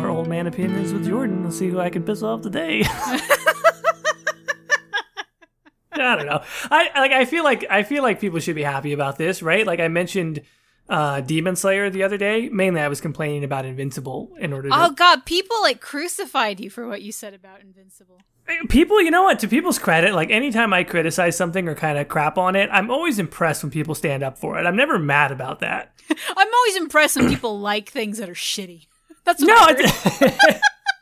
more old man opinions with Jordan. Let's see who I can piss off today. I don't know. I feel like people should be happy about this, right? Like I mentioned Demon Slayer the other day. Mainly I was complaining about Invincible in order to... Oh god, people like crucified you for what you said about Invincible. People, you know what, to people's credit, like anytime I criticize something or kind of crap on it, I'm always impressed when people stand up for it. I'm never mad about that. I'm always impressed when people like things that are shitty. That's what I heard.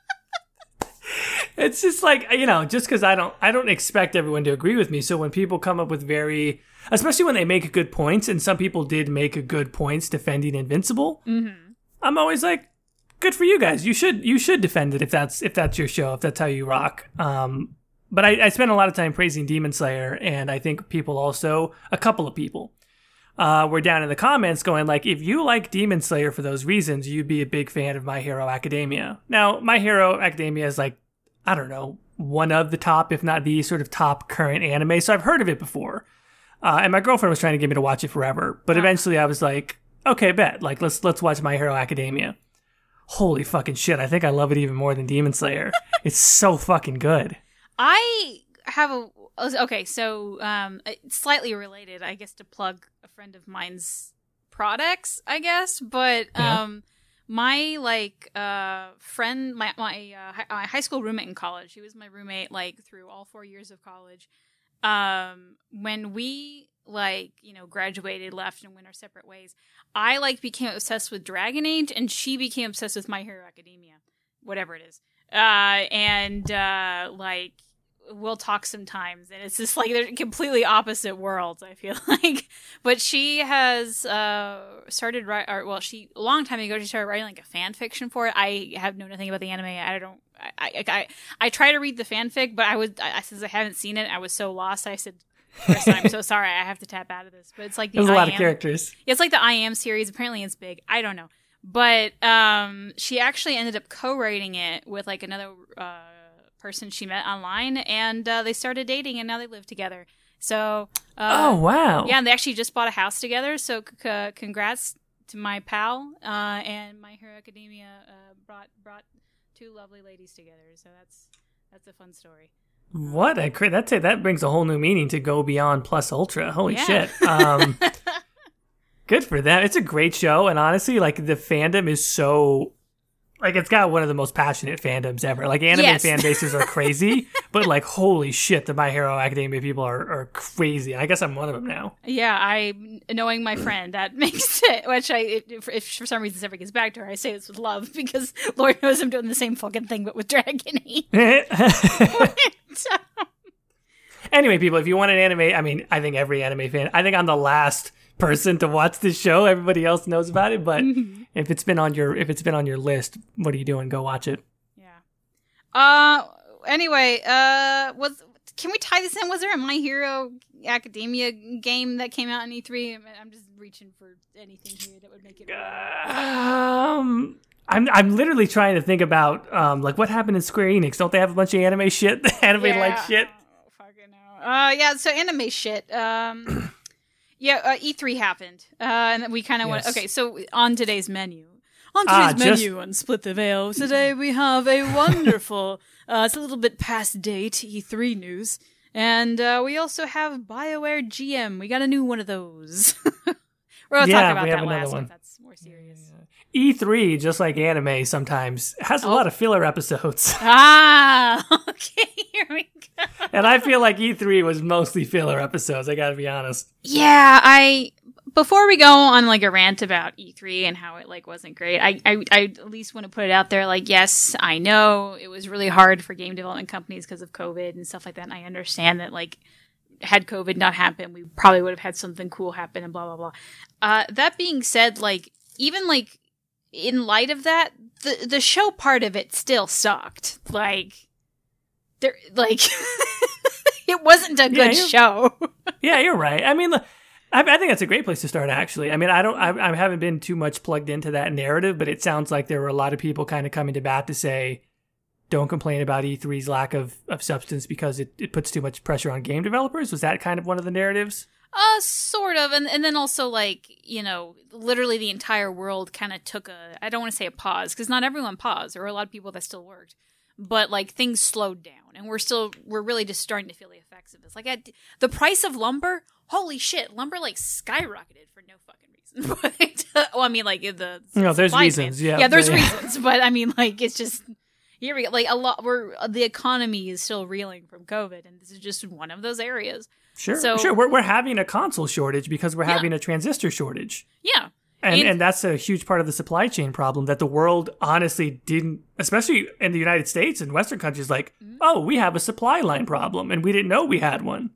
It's just like, you know, just because I don't expect everyone to agree with me. So when people come up with especially when they make good points, and some people did make good points defending Invincible, I'm always like, good for you guys. You should defend it if that's your show, if that's how you rock. But I spent a lot of time praising Demon Slayer, and I think a couple of people were down in the comments going like, if you like Demon Slayer for those reasons, you'd be a big fan of My Hero Academia. Now, My Hero Academia is like, I don't know, one of the top, if not the sort of top current anime. So I've heard of it before. And my girlfriend was trying to get me to watch it forever. But eventually I was like, okay, bet. Like, let's watch My Hero Academia. Holy fucking shit. I think I love it even more than Demon Slayer. It's so fucking good. I have it's slightly related, I guess, to plug a friend of mine's products, I guess. But, my friend, my high school roommate in college, he was my roommate like through all 4 years of college. When we graduated, left, and went our separate ways, I became obsessed with Dragon Age, and she became obsessed with My Hero Academia, whatever it is. We'll talk sometimes, and it's just like they're completely opposite worlds, I feel like. But she has started a long time ago she started writing like a fan fiction for it. I have known nothing about the anime. I try to read the fanfic, but since I haven't seen it, I was so lost. I said, Chris, I'm so sorry, I have to tap out of this. But it's like there's a lot of characters. It's like the I Am series. Apparently, it's big. I don't know, but she actually ended up co-writing it with like another person she met online, and they started dating, and now they live together. So oh wow, yeah, and they actually just bought a house together, so congrats to my pal, and My Hero Academia brought two lovely ladies together, so that's a fun story. What that brings a whole new meaning to Go Beyond Plus Ultra. Holy shit. Good for them. It's a great show, and honestly, like the fandom is so like, it's got one of the most passionate fandoms ever. Like, anime fan bases are crazy, but, like, holy shit, the My Hero Academia people are crazy. I guess I'm one of them now. Yeah, knowing my friend, that makes it, which if for some reason this ever gets back to her, I say this with love, because Lord knows I'm doing the same fucking thing, but with Dragon Age. Anyway, people, if you want an anime, I mean, I think every anime fan, I think I'm the last person to watch this show. Everybody else knows about it, but if it's been on your list, what are you doing? Go watch it. Yeah. Anyway, can we tie this in? Was there a My Hero Academia game that came out in E3? I'm just reaching for anything here that would make it. I'm literally trying to think about like what happened in Square Enix. Don't they have a bunch of anime shit? Anime-like shit? Oh, fucking no. Yeah, so anime shit. Yeah, E3 happened. And we kind of went... Okay, so on today's menu. On Split the Veil, today we have a wonderful... it's a little bit past date E3 news. And we also have BioWare GM. We got a new one of those. We're going to talk about that last one. That's more serious. E3, just like anime sometimes, has a lot of filler episodes. Okay, here we go. And I feel like E3 was mostly filler episodes, I gotta be honest. Yeah, before we go on like a rant about E3 and how it like wasn't great, I at least want to put it out there, like, yes, I know it was really hard for game development companies because of COVID and stuff like that, and I understand that, like, had COVID not happened, we probably would have had something cool happen and blah, blah, blah. That being said, like, even like, in light of that, the show part of it still sucked. Like, there, like, it wasn't a good show. Yeah, you're right. I mean, I think that's a great place to start, actually. I mean, I haven't been too much plugged into that narrative, but it sounds like there were a lot of people kind of coming to bat to say, don't complain about E3's lack of substance because it puts too much pressure on game developers. Was that kind of one of the narratives? Sort of. And then also, like, you know, literally the entire world kind of took I don't want to say a pause, because not everyone paused. There were a lot of people that still worked. But, like, things slowed down. And we're really just starting to feel the effects of this. Like, the price of lumber, holy shit, lumber, like, skyrocketed for no fucking reason. But, well, I mean, like, there's reasons, yeah. Yeah, there's reasons. But, I mean, like, it's just, here we go. Like, the economy is still reeling from COVID, and this is just one of those areas. Sure. We're having a console shortage because we're having a transistor shortage. Yeah. And that's a huge part of the supply chain problem that the world honestly didn't, especially in the United States and Western countries, like, oh, we have a supply line problem, and we didn't know we had one.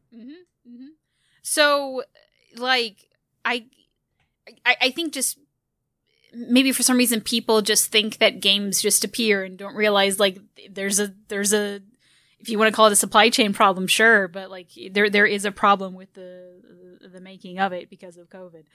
So, like, I think just maybe for some reason people just think that games just appear and don't realize, like, there's a if you want to call it a supply chain problem, sure, but, like, there is a problem with the making of it because of COVID.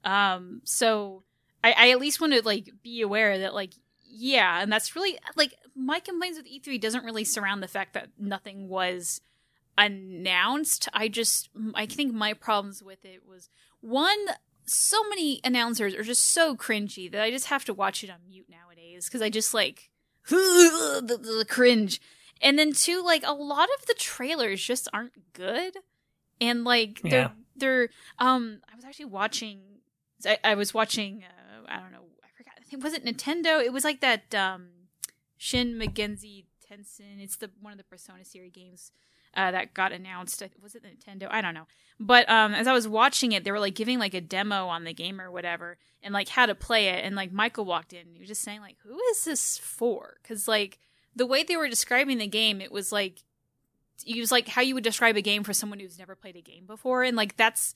So I at least want to, like, be aware that, like, yeah, and that's really, like, my complaints with E3 doesn't really surround the fact that nothing was announced. I think my problems with it was, one, so many announcers are just so cringy that I just have to watch it on mute nowadays, because I just, like, the cringe. And then two, like, a lot of the trailers just aren't good. And, like, they're I was actually watching, I don't know, I forgot, I think, was it Nintendo? It was like that, Shin Megami Tensei, it's one of the Persona series games, that got announced. Was it Nintendo? I don't know. But, as I was watching it, they were, like, giving, like, a demo on the game or whatever, and, like, how to play it, and, like, Michael walked in, and he was just saying, like, who is this for? Because, like, the way they were describing the game, it was like how you would describe a game for someone who's never played a game before. And, like, that's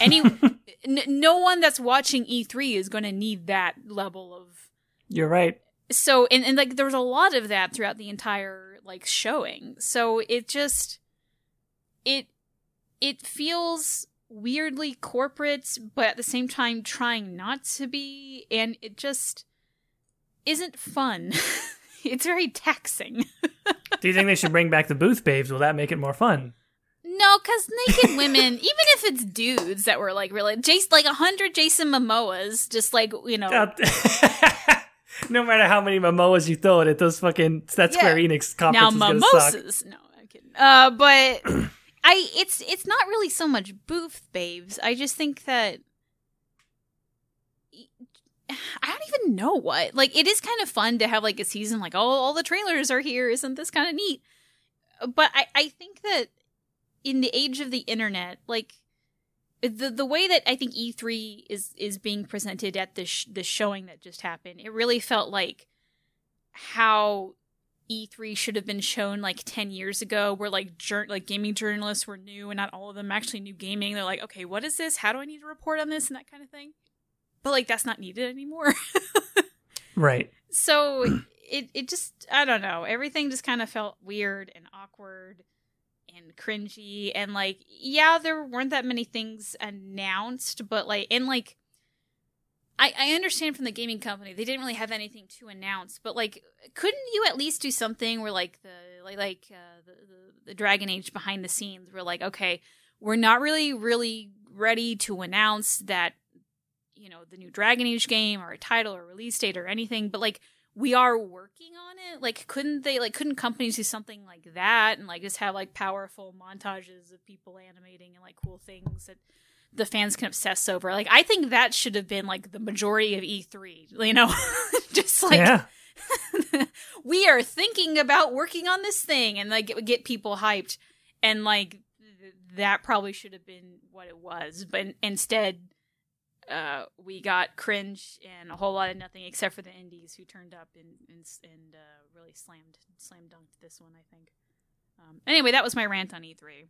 no one that's watching E3 is going to need that level of. You're right. So, and like, there was a lot of that throughout the entire, like, showing. So it just, it feels weirdly corporate, but at the same time trying not to be. And it just isn't fun. It's very taxing. Do you think they should bring back the booth babes? Will that make it more fun? No, because naked women, even if it's dudes that were, like, really, like 100 Jason Momoas, just, like, you know. No matter how many Momoas you throw at it, that Square Enix conference is going to suck. Mimosas. No, I'm kidding. But it's not really so much booth babes. I just think that I don't even know what. Like, it is kind of fun to have, like, a season like, oh, all the trailers are here. Isn't this kind of neat? But I think that in the age of the internet, like, the way that I think E3 is being presented at this showing that just happened, it really felt like how E3 should have been shown, like, 10 years ago, where, like, gaming journalists were new, and not all of them actually knew gaming. They're like, okay, what is this? How do I need to report on this? And that kind of thing. But, like, that's not needed anymore. Right. So it just, I don't know. Everything just kind of felt weird and awkward and cringy. And, like, yeah, there weren't that many things announced. But, like, and, like, I understand from the gaming company, they didn't really have anything to announce. But, like, couldn't you at least do something where, like, the Dragon Age behind the scenes were like, okay, we're not really ready to announce that, you know, the new Dragon Age game or a title or release date or anything, but, like, we are working on it. Like, couldn't companies do something like that and, like, just have, like, powerful montages of people animating and, like, cool things that the fans can obsess over? Like, I think that should have been, like, the majority of E3, you know? Just, like, we are thinking about working on this thing, and, like, get people hyped, and, like, that probably should have been what it was, but instead we got cringe and a whole lot of nothing, except for the indies who turned up and really slam dunked this one, I think. Anyway, that was my rant on E3.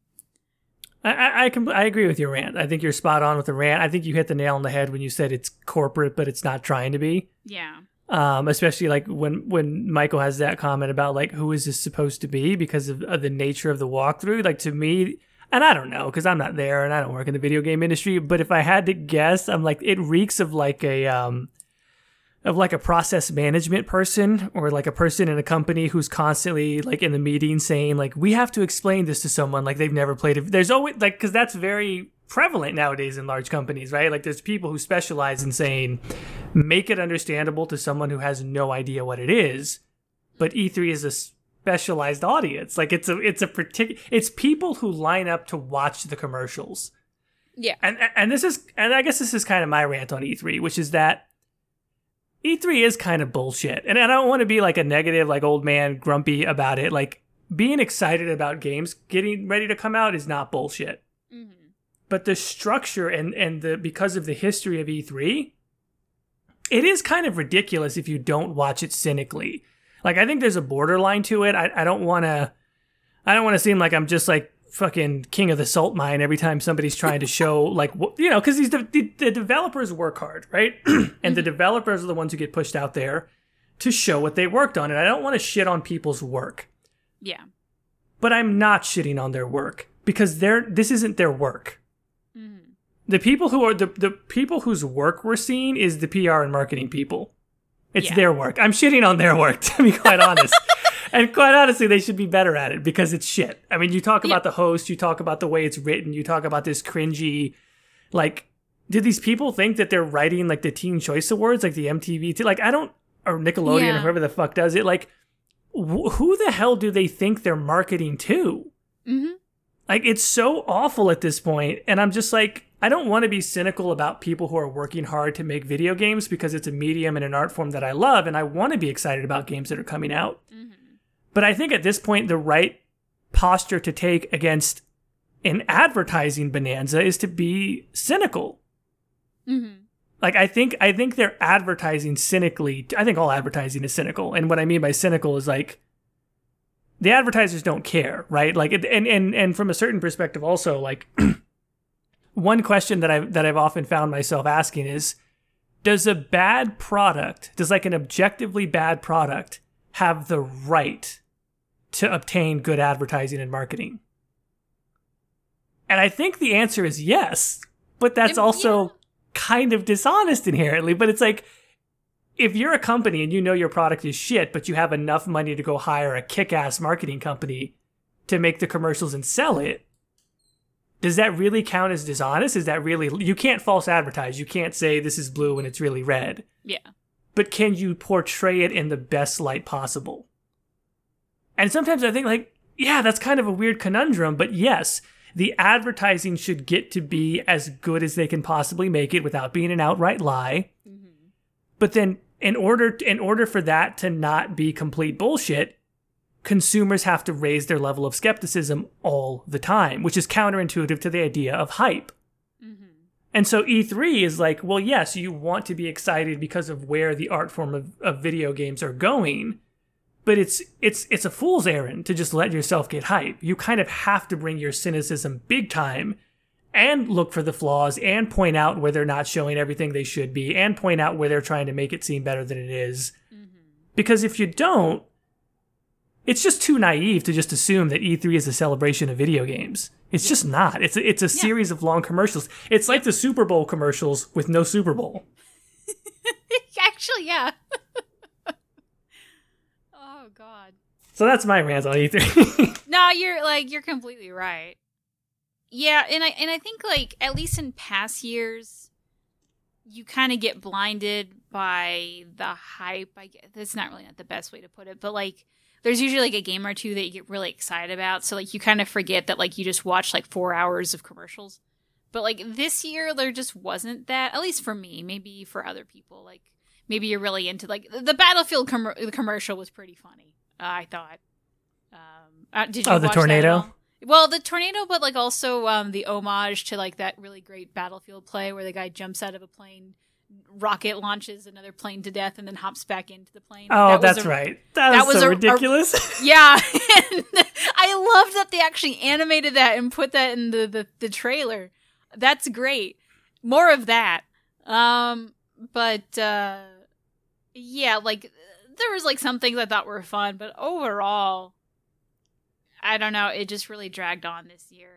I agree with your rant. I think you're spot on with the rant. I think you hit the nail on the head when you said it's corporate, but it's not trying to be. Yeah. Especially, like, when Michael has that comment about, like, who is this supposed to be because of the nature of the walkthrough. Like, to me, and I don't know, because I'm not there and I don't work in the video game industry, but if I had to guess, I'm like, it reeks of like a process management person, or like a person in a company who's constantly, like, in the meeting saying, like, we have to explain this to someone, like, they've never played it. There's always, like, because that's very prevalent nowadays in large companies, right? Like there's people who specialize in saying, make it understandable to someone who has no idea what it is. But E3 is a specialized audience. Like it's people who line up to watch the commercials. Yeah. And I guess this is kind of my rant on E3, which is that E3 is kind of bullshit. And I don't want to be like a negative, like old man grumpy about it. Like being excited about games getting ready to come out is not bullshit. Mm-hmm. But the structure and the because of the history of E3, it is kind of ridiculous if you don't watch it cynically. Like I think there's a borderline to it. I don't want to seem like I'm just like fucking king of the salt mine every time somebody's trying to show like, you know, because the developers work hard, right? And the developers are the ones who get pushed out there to show what they worked on. And I don't want to shit on people's work. Yeah. But I'm not shitting on their work because this isn't their work. Mm-hmm. The people who are the people whose work we're seeing is the PR and marketing people. It's their work. I'm shitting on their work, to be quite honest. And quite honestly, they should be better at it because it's shit. I mean, you talk about the host, you talk about the way it's written, you talk about this cringy, like, did these people think that they're writing like the Teen Choice Awards, like the MTV, or Nickelodeon or whoever the fuck does it? Like, who the hell do they think they're marketing to? Mm-hmm. Like, it's so awful at this point, and I'm just like, I don't want to be cynical about people who are working hard to make video games because it's a medium and an art form that I love, and I want to be excited about games that are coming out. Mm-hmm. But I think at this point, the right posture to take against an advertising bonanza is to be cynical. Mm-hmm. Like, I think they're advertising cynically. I think all advertising is cynical. And what I mean by cynical is like, the advertisers don't care, right? Like, and from a certain perspective also, like, one question that I've often found myself asking is, does an objectively bad product have the right to obtain good advertising and marketing? And I think the answer is yes, but that's also kind of dishonest inherently. But it's like, if you're a company and you know your product is shit, but you have enough money to go hire a kick-ass marketing company to make the commercials and sell it, does that really count as dishonest? Is that really... You can't false advertise. You can't say this is blue when it's really red. Yeah. But can you portray it in the best light possible? And sometimes I think like, yeah, that's kind of a weird conundrum, but yes, the advertising should get to be as good as they can possibly make it without being an outright lie. Mm-hmm. But then in order for that to not be complete bullshit, consumers have to raise their level of skepticism all the time, which is counterintuitive to the idea of hype. Mm-hmm. And so E3 is like, well, yes, you want to be excited because of where the art form of video games are going, but it's a fool's errand to just let yourself get hype. You kind of have to bring your cynicism big time and look for the flaws and point out where they're not showing everything they should be and point out where they're trying to make it seem better than it is. Mm-hmm. Because if you don't, it's just too naive to just assume that E3 is a celebration of video games. It's just not. It's a series of long commercials. It's like the Super Bowl commercials with no Super Bowl. Actually, yeah. Oh, God. So that's my rant on E3. No, you're completely right. Yeah, and I think like at least in past years, you kind of get blinded by the hype. That's not really not the best way to put it, but like there's usually like a game or two that you get really excited about. So like you kind of forget that like you just watched like 4 hours of commercials. But like this year, there just wasn't that. At least for me, maybe for other people, like maybe you're really into like the Battlefield commercial was pretty funny. I thought. Did you watch the tornado? Well, the tornado, but like also the homage to like that really great Battlefield play where the guy jumps out of a plane, rocket launches another plane to death, and then hops back into the plane. Oh, that's right. That was so ridiculous. Yeah. I love that they actually animated that and put that in the trailer. That's great. More of that. But yeah, like there was like some things I thought were fun, but overall, I don't know. It just really dragged on this year.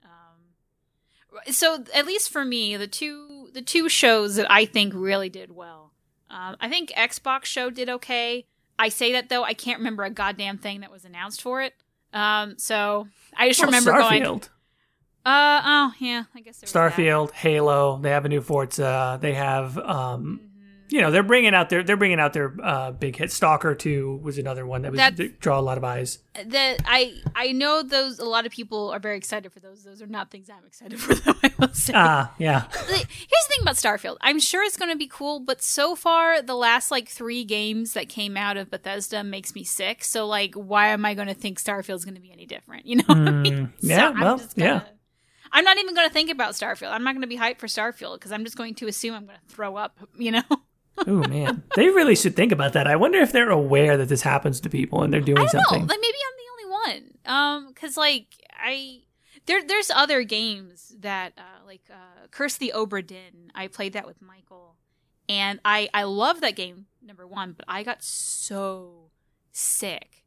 So at least for me, the two shows that I think really did well. I think Xbox show did okay. I say that though, I can't remember a goddamn thing that was announced for it. So I just remember Starfield. going. Oh yeah, I guess there was Starfield, Halo. They have a new Forza. They have they're bringing out their big hit. Stalker 2 was another one that draw a lot of eyes. That I know those. A lot of people are very excited for those. Those are not things I'm excited for, though, I will say. Yeah. Here's the thing about Starfield. I'm sure it's going to be cool, but so far the last 3 games that came out of Bethesda makes me sick. So why am I going to think Starfield's going to be any different? You know what I mean? Yeah. So I'm not even going to think about Starfield. I'm not going to be hyped for Starfield because I'm just going to assume I'm going to throw up. Oh man, they really should think about that. I wonder if they're aware that this happens to people and they're doing something. Maybe I'm the only one. Because there's other games that Curse the Obra Dinn. I played that with Michael, and I love that game. Number one, but I got so sick,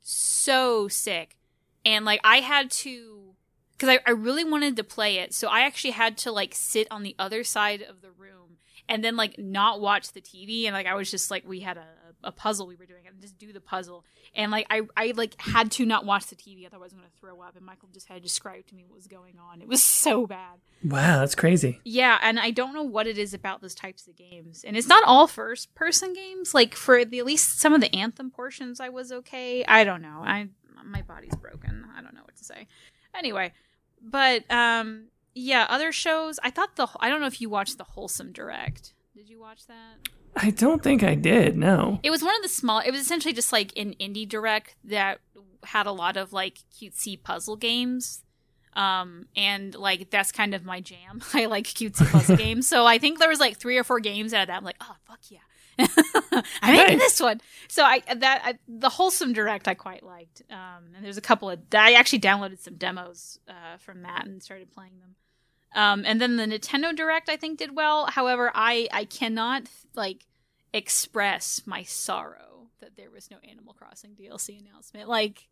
and I had to because I really wanted to play it, so I actually had to sit on the other side of the room. And then, not watch the TV. And, I was just, we had a puzzle we were doing. And just do the puzzle. And, I had to not watch the TV. Otherwise, I was going to throw up. And Michael just had to describe to me what was going on. It was so bad. Wow, that's crazy. Yeah, and I don't know what it is about those types of games. And it's not all first-person games. For at least some of the Anthem portions, I was okay. I don't know. My body's broken. I don't know what to say. Anyway, but, yeah, other shows. I don't know if you watched the Wholesome Direct. Did you watch that? I don't think I did, no. It was one of the small, it was essentially just an indie direct that had a lot of cutesy puzzle games. And that's kind of my jam. I like cutesy puzzle games. So I think there was 3 or 4 games out of that. I'm like, oh, fuck yeah. I'm making this one. So the Wholesome Direct I quite liked. And there's a couple I actually downloaded some demos from that and started playing them. And then the Nintendo Direct I think did well. However, I cannot express my sorrow that there was no Animal Crossing DLC announcement.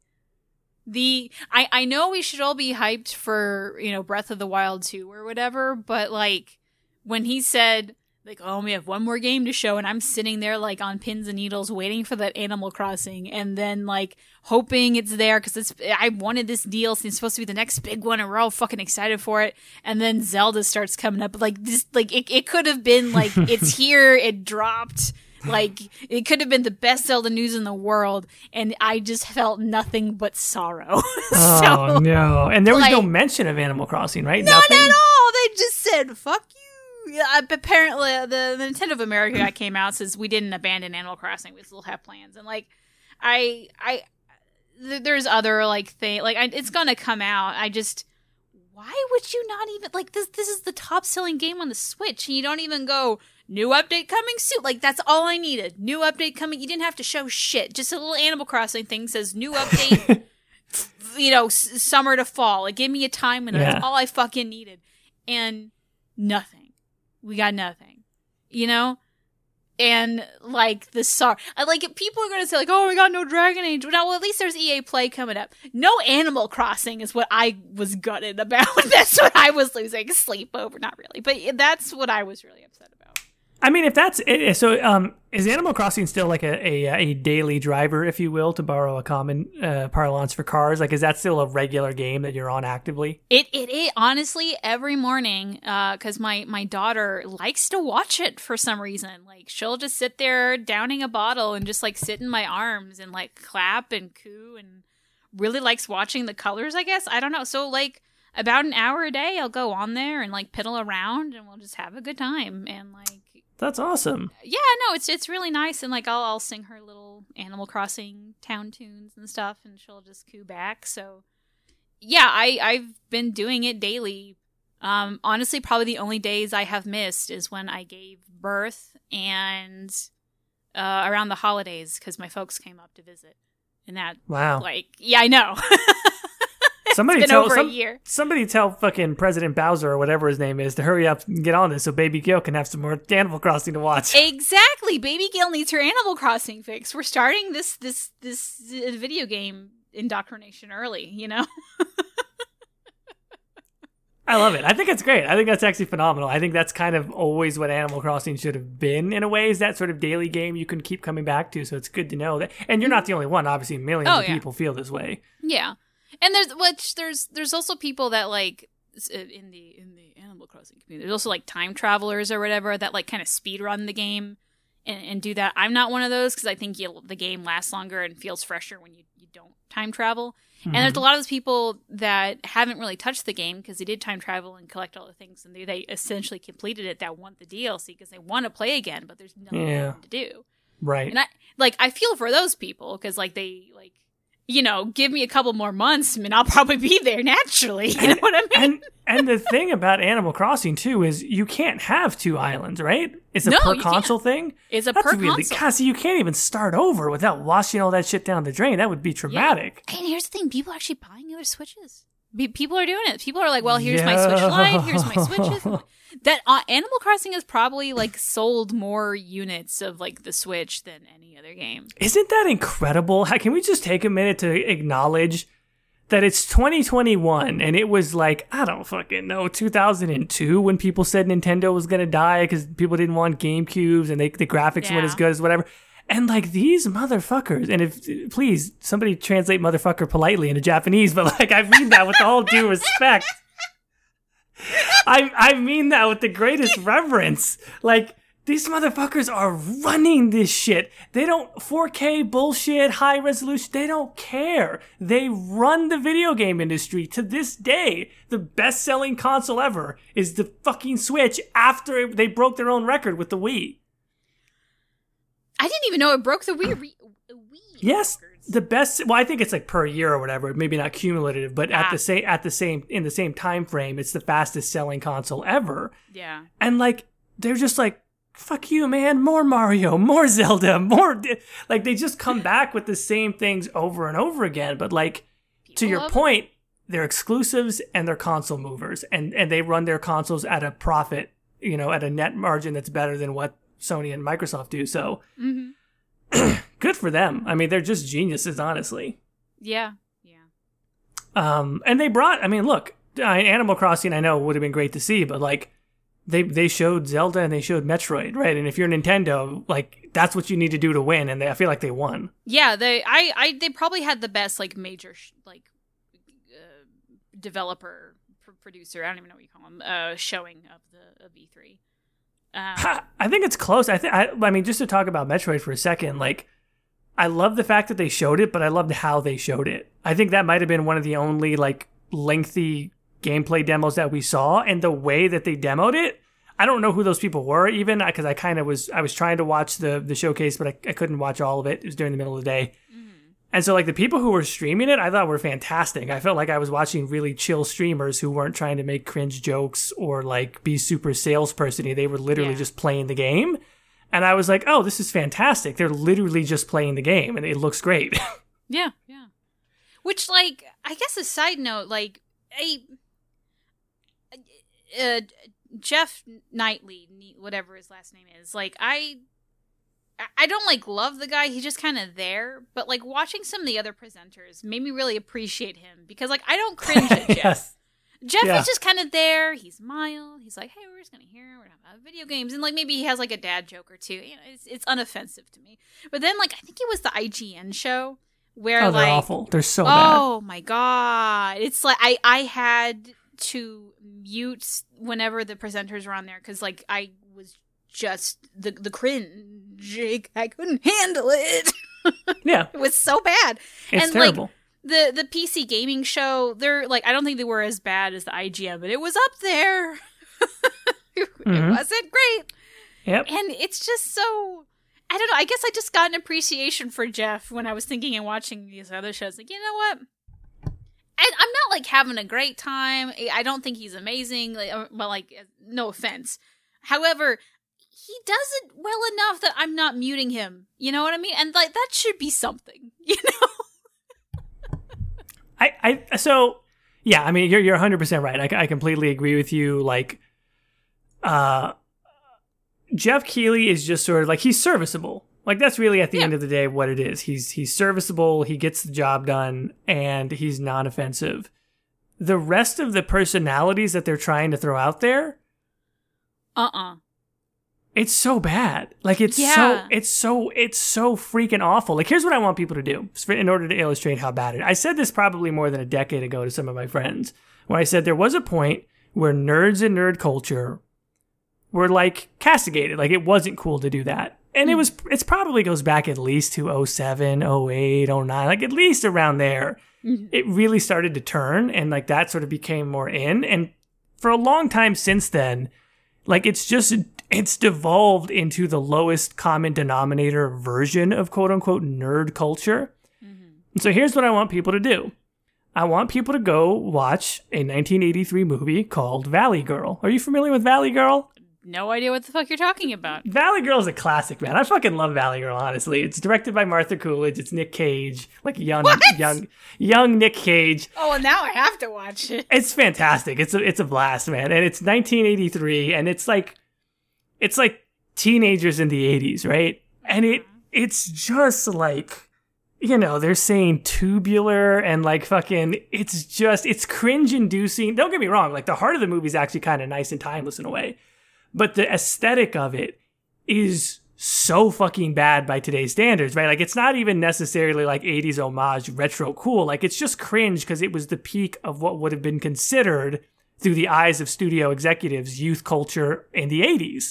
I know we should all be hyped for, Breath of the Wild 2 or whatever, but when he said oh, we have one more game to show, and I'm sitting there on pins and needles waiting for that Animal Crossing, and then hoping it's there because I wanted this DLC. It's supposed to be the next big one, and we're all fucking excited for it. And then Zelda starts coming up, it could have been it's here, it dropped. It could have been the best Zelda news in the world, and I just felt nothing but sorrow. Oh no! And there was no mention of Animal Crossing, right? None at all. They just said "fuck you." Yeah, apparently the Nintendo of America guy came out says we didn't abandon Animal Crossing. We still have plans, and there's other thing it's gonna come out. Why would you not even this is the top selling game on the Switch, and you don't even go new update coming soon. That's all I needed. New update coming. You didn't have to show shit. Just a little Animal Crossing thing says new update. Summer to fall. It gave me a time window. That's all I fucking needed, and nothing. We got nothing, and the people are going to say oh, we got no Dragon Age. Well, at least there's EA Play coming up. No Animal Crossing is what I was gutted about. That's what I was losing sleep over. Not really, but that's what I was really upset about. I mean, if that's it, so is Animal Crossing still a daily driver, if you will, to borrow a common parlance for cars? Is that still a regular game that you're on actively? It honestly every morning, because my daughter likes to watch it for some reason. She'll just sit there downing a bottle and just sit in my arms and clap and coo and really likes watching the colors. I guess I don't know. So about an hour a day, I'll go on there and piddle around and we'll just have a good time and That's awesome. Yeah, no, it's really nice, and I'll sing her little Animal Crossing town tunes and stuff, and she'll just coo back. So, yeah, I've been doing it daily. Honestly, probably the only days I have missed is when I gave birth and around the holidays because my folks came up to visit, and that yeah, I know. Somebody it's been over a year. Somebody tell fucking President Bowser or whatever his name is to hurry up and get on this so Baby Gil can have some more Animal Crossing to watch. Exactly. Baby Gil needs her Animal Crossing fix. We're starting this video game indoctrination early, I love it. I think it's great. I think that's actually phenomenal. I think that's kind of always what Animal Crossing should have been in a way, is that sort of daily game you can keep coming back to. So it's good to know that. And you're not the only one. Obviously, millions of people feel this way. Yeah. And there's also people that in the Animal Crossing community. There's also like time travelers or whatever that like kind of speed run the game and do that. I'm not one of those because I think the game lasts longer and feels fresher when you don't time travel. Mm-hmm. And there's a lot of those people that haven't really touched the game because they did time travel and collect all the things, and they essentially completed it, that want the DLC because they want to play again, but there's nothing to do. Right. And I feel for those people because like they like, give me a couple more months, I mean, I'll probably be there naturally. You know what I mean? And the thing about Animal Crossing, too, is you can't have 2 islands, right? It's a per console thing? It's a per console. God, so you can't even start over without washing all that shit down the drain. That would be traumatic. Yeah. And here's the thing. People are actually buying other Switches. People are doing it. People are like, well, here's my Switch Lite, here's my Switches. That Animal Crossing has probably like sold more units of like the Switch than any other game. Isn't that incredible? Can we just take a minute to acknowledge that it's 2021 and it was like, I don't fucking know, 2002 when people said Nintendo was going to die because people didn't want GameCubes and the graphics weren't as good as whatever. And like these motherfuckers, and if please somebody translate motherfucker politely into Japanese, but like I mean that with all due respect. I mean that with the greatest reverence. Like these motherfuckers are running this shit. They don't 4K bullshit, high resolution. They don't care. They run the video game industry to this day. The best-selling console ever is the fucking Switch after they broke their own record with the Wii. I didn't even know it broke the Wii. Yes, the best. Well, I think it's like per year or whatever. Maybe not cumulative, but in the same time frame, it's the fastest selling console ever. Yeah, and like they're just like, fuck you, man. More Mario, more Zelda, more. Like they just come back with the same things over and over again. But like to your point, they're exclusives and they're console movers, and they run their consoles at a profit, at a net margin that's better than what Sony and Microsoft do. So good for them. I mean, they're just geniuses, honestly. Yeah. And they brought, look, Animal Crossing I know would have been great to see, but like they showed Zelda and they showed Metroid, right? And if you're Nintendo, like that's what you need to do to win, and I feel like they won. Yeah, they probably had the best like major developer producer, I don't even know what you call them, showing of E3. I think it's close. I mean, just to talk about Metroid for a second, like, I love the fact that they showed it, but I loved how they showed it. I think that might have been one of the only, like, lengthy gameplay demos that we saw, and the way that they demoed it, I don't know who those people were, even, because I was trying to watch the showcase, but I couldn't watch all of it. It was during the middle of the day. And so, like, the people who were streaming it, I thought were fantastic. I felt like I was watching really chill streamers who weren't trying to make cringe jokes or, like, be super salesperson-y. They were literally just playing the game. And I was like, oh, this is fantastic. They're literally just playing the game, and it looks great. Yeah. Which, like, I guess a side note, like, Jeff Knightley, whatever his last name is, like, I don't, like, love the guy. He's just kind of there. But, like, watching some of the other presenters made me really appreciate him. Because, like, I don't cringe at Jeff. Yes. Jeff is just kind of there. He's mild. He's like, hey, we're just going to hear. We're going to have video games. And, like, maybe he has, like, a dad joke or two. It's unoffensive to me. But then, like, I think it was the IGN show where, they're like... awful. They're so bad. Oh, my God. It's like, I had to mute whenever the presenters were on there. Because, like, I was... just the cringe. I couldn't handle it. Yeah. It was so bad. It's terrible. Like, the PC gaming show, they're like, I don't think they were as bad as the IGN, but it was up there. It wasn't great. Yep. And it's just so, I don't know, I guess I just got an appreciation for Jeff when I was thinking and watching these other shows. Like, you know what? I'm not like having a great time. I don't think he's amazing. Like, well, like, no offense. However, he does it well enough that I'm not muting him. You know what I mean? And like that should be something, you know? So yeah, I mean you're 100% right. I completely agree with you. Like Jeff Keighley is just sort of like, he's serviceable. Like that's really at the end of the day what it is. He's serviceable, he gets the job done, and he's non-offensive. The rest of the personalities that they're trying to throw out there, It's so bad. Like, it's so freaking awful. Like, here's what I want people to do in order to illustrate how bad it is. I said this probably more than a decade ago to some of my friends, when I said there was a point where nerds and nerd culture were, like, castigated. Like, it wasn't cool to do that. And it's probably goes back at least to 07, 08, 09, like, at least around there. Mm-hmm. It really started to turn, and, like, that sort of became more in. And for a long time since then, like, it's devolved into the lowest common denominator version of quote-unquote nerd culture. Mm-hmm. And so here's what I want people to do. I want people to go watch a 1983 movie called Valley Girl. Are you familiar with Valley Girl? No idea what the fuck you're talking about. Valley Girl is a classic, man. I fucking love Valley Girl, honestly. It's directed by Martha Coolidge. It's Nick Cage, like young Nick Cage. Oh, well, now I have to watch it. It's fantastic. It's a blast, man. And it's 1983, and it's like teenagers in the 80s, right? And it's just like, you know, they're saying tubular and like fucking, it's cringe inducing. Don't get me wrong. Like, the heart of the movie is actually kind of nice and timeless in a way, but the aesthetic of it is so fucking bad by today's standards, right? Like, it's not even necessarily like 80s homage retro cool. Like, it's just cringe because it was the peak of what would have been considered, through the eyes of studio executives, youth culture in the 80s.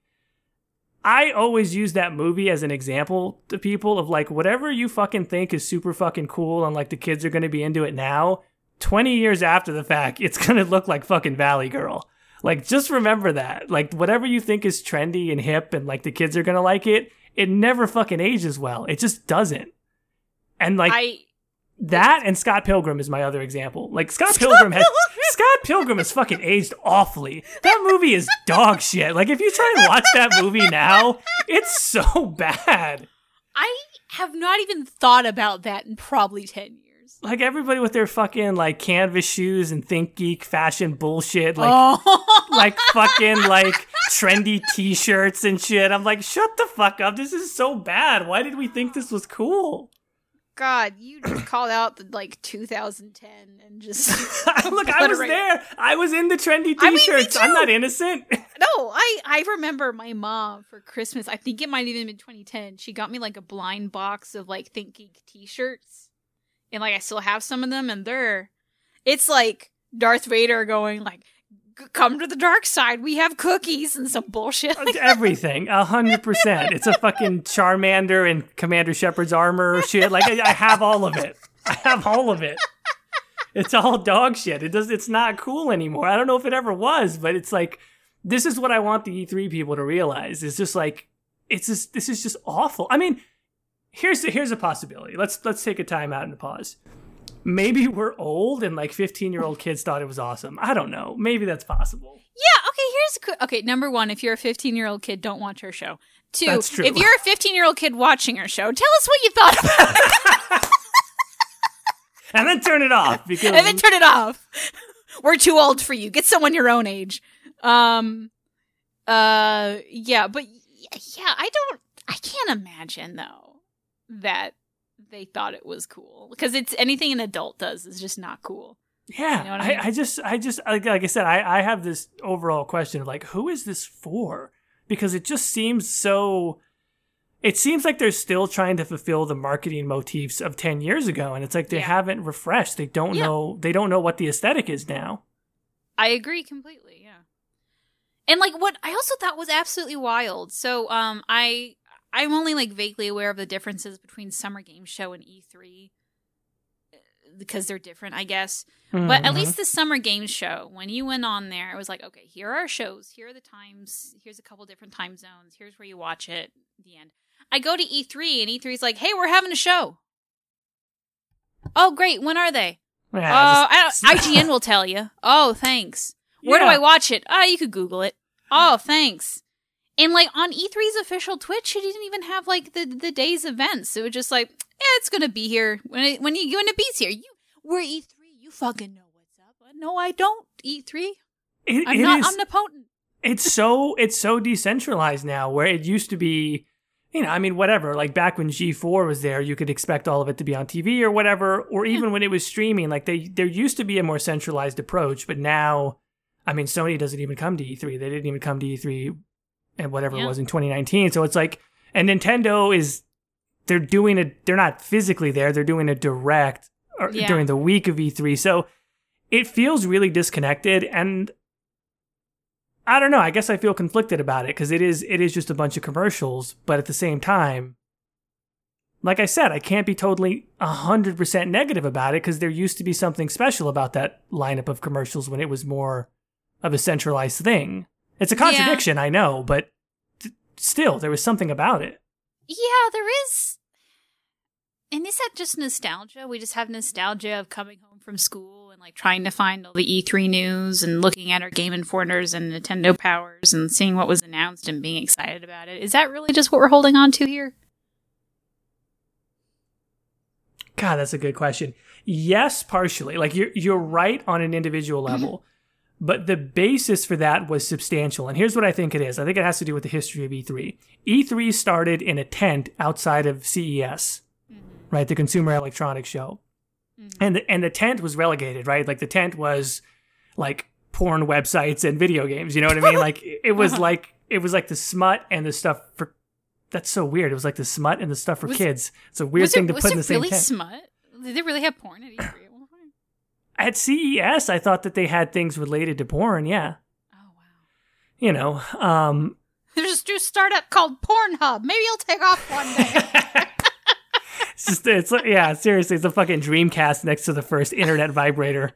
I always use that movie as an example to people of, like, whatever you fucking think is super fucking cool and, like, the kids are going to be into it now, 20 years after the fact, it's going to look like fucking Valley Girl. Like, just remember that. Like, whatever you think is trendy and hip and, like, the kids are going to like it, it never fucking ages well. It just doesn't. And, like, that and Scott Pilgrim is my other example. Like, Scott Pilgrim has fucking aged awfully. That movie is dog shit. Like, if you try and watch that movie now, it's so bad. I have not even thought about that in probably 10 years. Like, everybody with their fucking, like, canvas shoes and Think Geek fashion bullshit. Like, like fucking, like, trendy t-shirts and shit. I'm like, shut the fuck up. This is so bad. Why did we think this was cool? God, you just called out the, like, 2010 and just... Look, I was there. I was in the trendy t-shirts. I'm not innocent. No, I remember my mom for Christmas, I think it might have even been 2010, she got me, like, a blind box of, like, Think Geek t-shirts. And, like, I still have some of them, and it's like Darth Vader going, like, come to the dark side, we have cookies and some bullshit. Like everything, 100%. It's a fucking Charmander and Commander Shepard's armor shit. Like, I have all of it. It's all dog shit. It's not cool anymore. I don't know if it ever was, but it's like, this is what I want the E3 people to realize. It's just like, this is just awful. I mean, here's a possibility. Let's take a time out and a pause. Maybe we're old and, like, 15-year-old kids thought it was awesome. I don't know. Maybe that's possible. Yeah, okay, number one, if you're a 15-year-old kid, don't watch her show. Two, that's true. If you're a 15-year-old kid watching her show, tell us what you thought about it. And then turn it off. We're too old for you. Get someone your own age. I can't imagine, though, that they thought it was cool, because it's anything an adult does is just not cool. Yeah, you know what I mean? I just like I said, I have this overall question of, like, who is this for? Because it just seems so. It seems like they're still trying to fulfill the marketing motifs of 10 years ago, and it's like they haven't refreshed. They don't know. They don't know what the aesthetic is now. I agree completely. Yeah, and, like, what I also thought was absolutely wild. So, I'm only, like, vaguely aware of the differences between Summer Game Show and E3 because they're different, I guess. Mm-hmm. But at least the Summer Game Show, when you went on there, it was like, okay, here are our shows, here are the times, here's a couple different time zones, here's where you watch it, the end. I go to E3, and E3's like, hey, we're having a show. Oh, great, when are they? IGN will tell you. Oh, thanks. Where do I watch it? Oh, you could Google it. Oh, thanks. And, like, on E3's official Twitch, it didn't even have, like, the day's events. It was just like, it's gonna be here. When it be's here. We're E3. You fucking know what's up. No, I don't, E3. I'm not omnipotent. It's so decentralized now, where it used to be, you know, I mean, whatever. Like, back when G4 was there, you could expect all of it to be on TV or whatever, or even when it was streaming. Like, there used to be a more centralized approach, but now, I mean, Sony doesn't even come to E3. They didn't even come to E3 and whatever it was in 2019. So it's like, and Nintendo they're not physically there. They're doing a direct during the week of E3. So it feels really disconnected. And I don't know. I guess I feel conflicted about it because it is just a bunch of commercials. But at the same time, like I said, I can't be totally 100% negative about it because there used to be something special about that lineup of commercials when it was more of a centralized thing. It's a contradiction, I know, but still, there was something about it. Yeah, there is. And is that just nostalgia? We just have nostalgia of coming home from school and like trying to find all the E3 news and looking at our Game Informers and Nintendo Powers and seeing what was announced and being excited about it. Is that really just what we're holding on to here? God, that's a good question. Yes, partially. Like you're right on an individual level, but the basis for that was substantial. And here's what I think it is. I think it has to do with the history of E3. E3 started in a tent outside of CES, right? The Consumer Electronics Show. And the tent was relegated, right? Like the tent was like porn websites and video games. You know what I mean? Like it was like the smut and the stuff for. That's so weird. It was like the smut and the stuff for kids. It's a weird thing to put in the same tent. Was it really smut? Did they really have porn at E3 at one point? At CES, I thought that they had things related to porn, yeah. Oh, wow. You know, there's a startup called Pornhub. Maybe you'll take off one day. it's yeah, seriously, it's a fucking Dreamcast next to the first internet vibrator.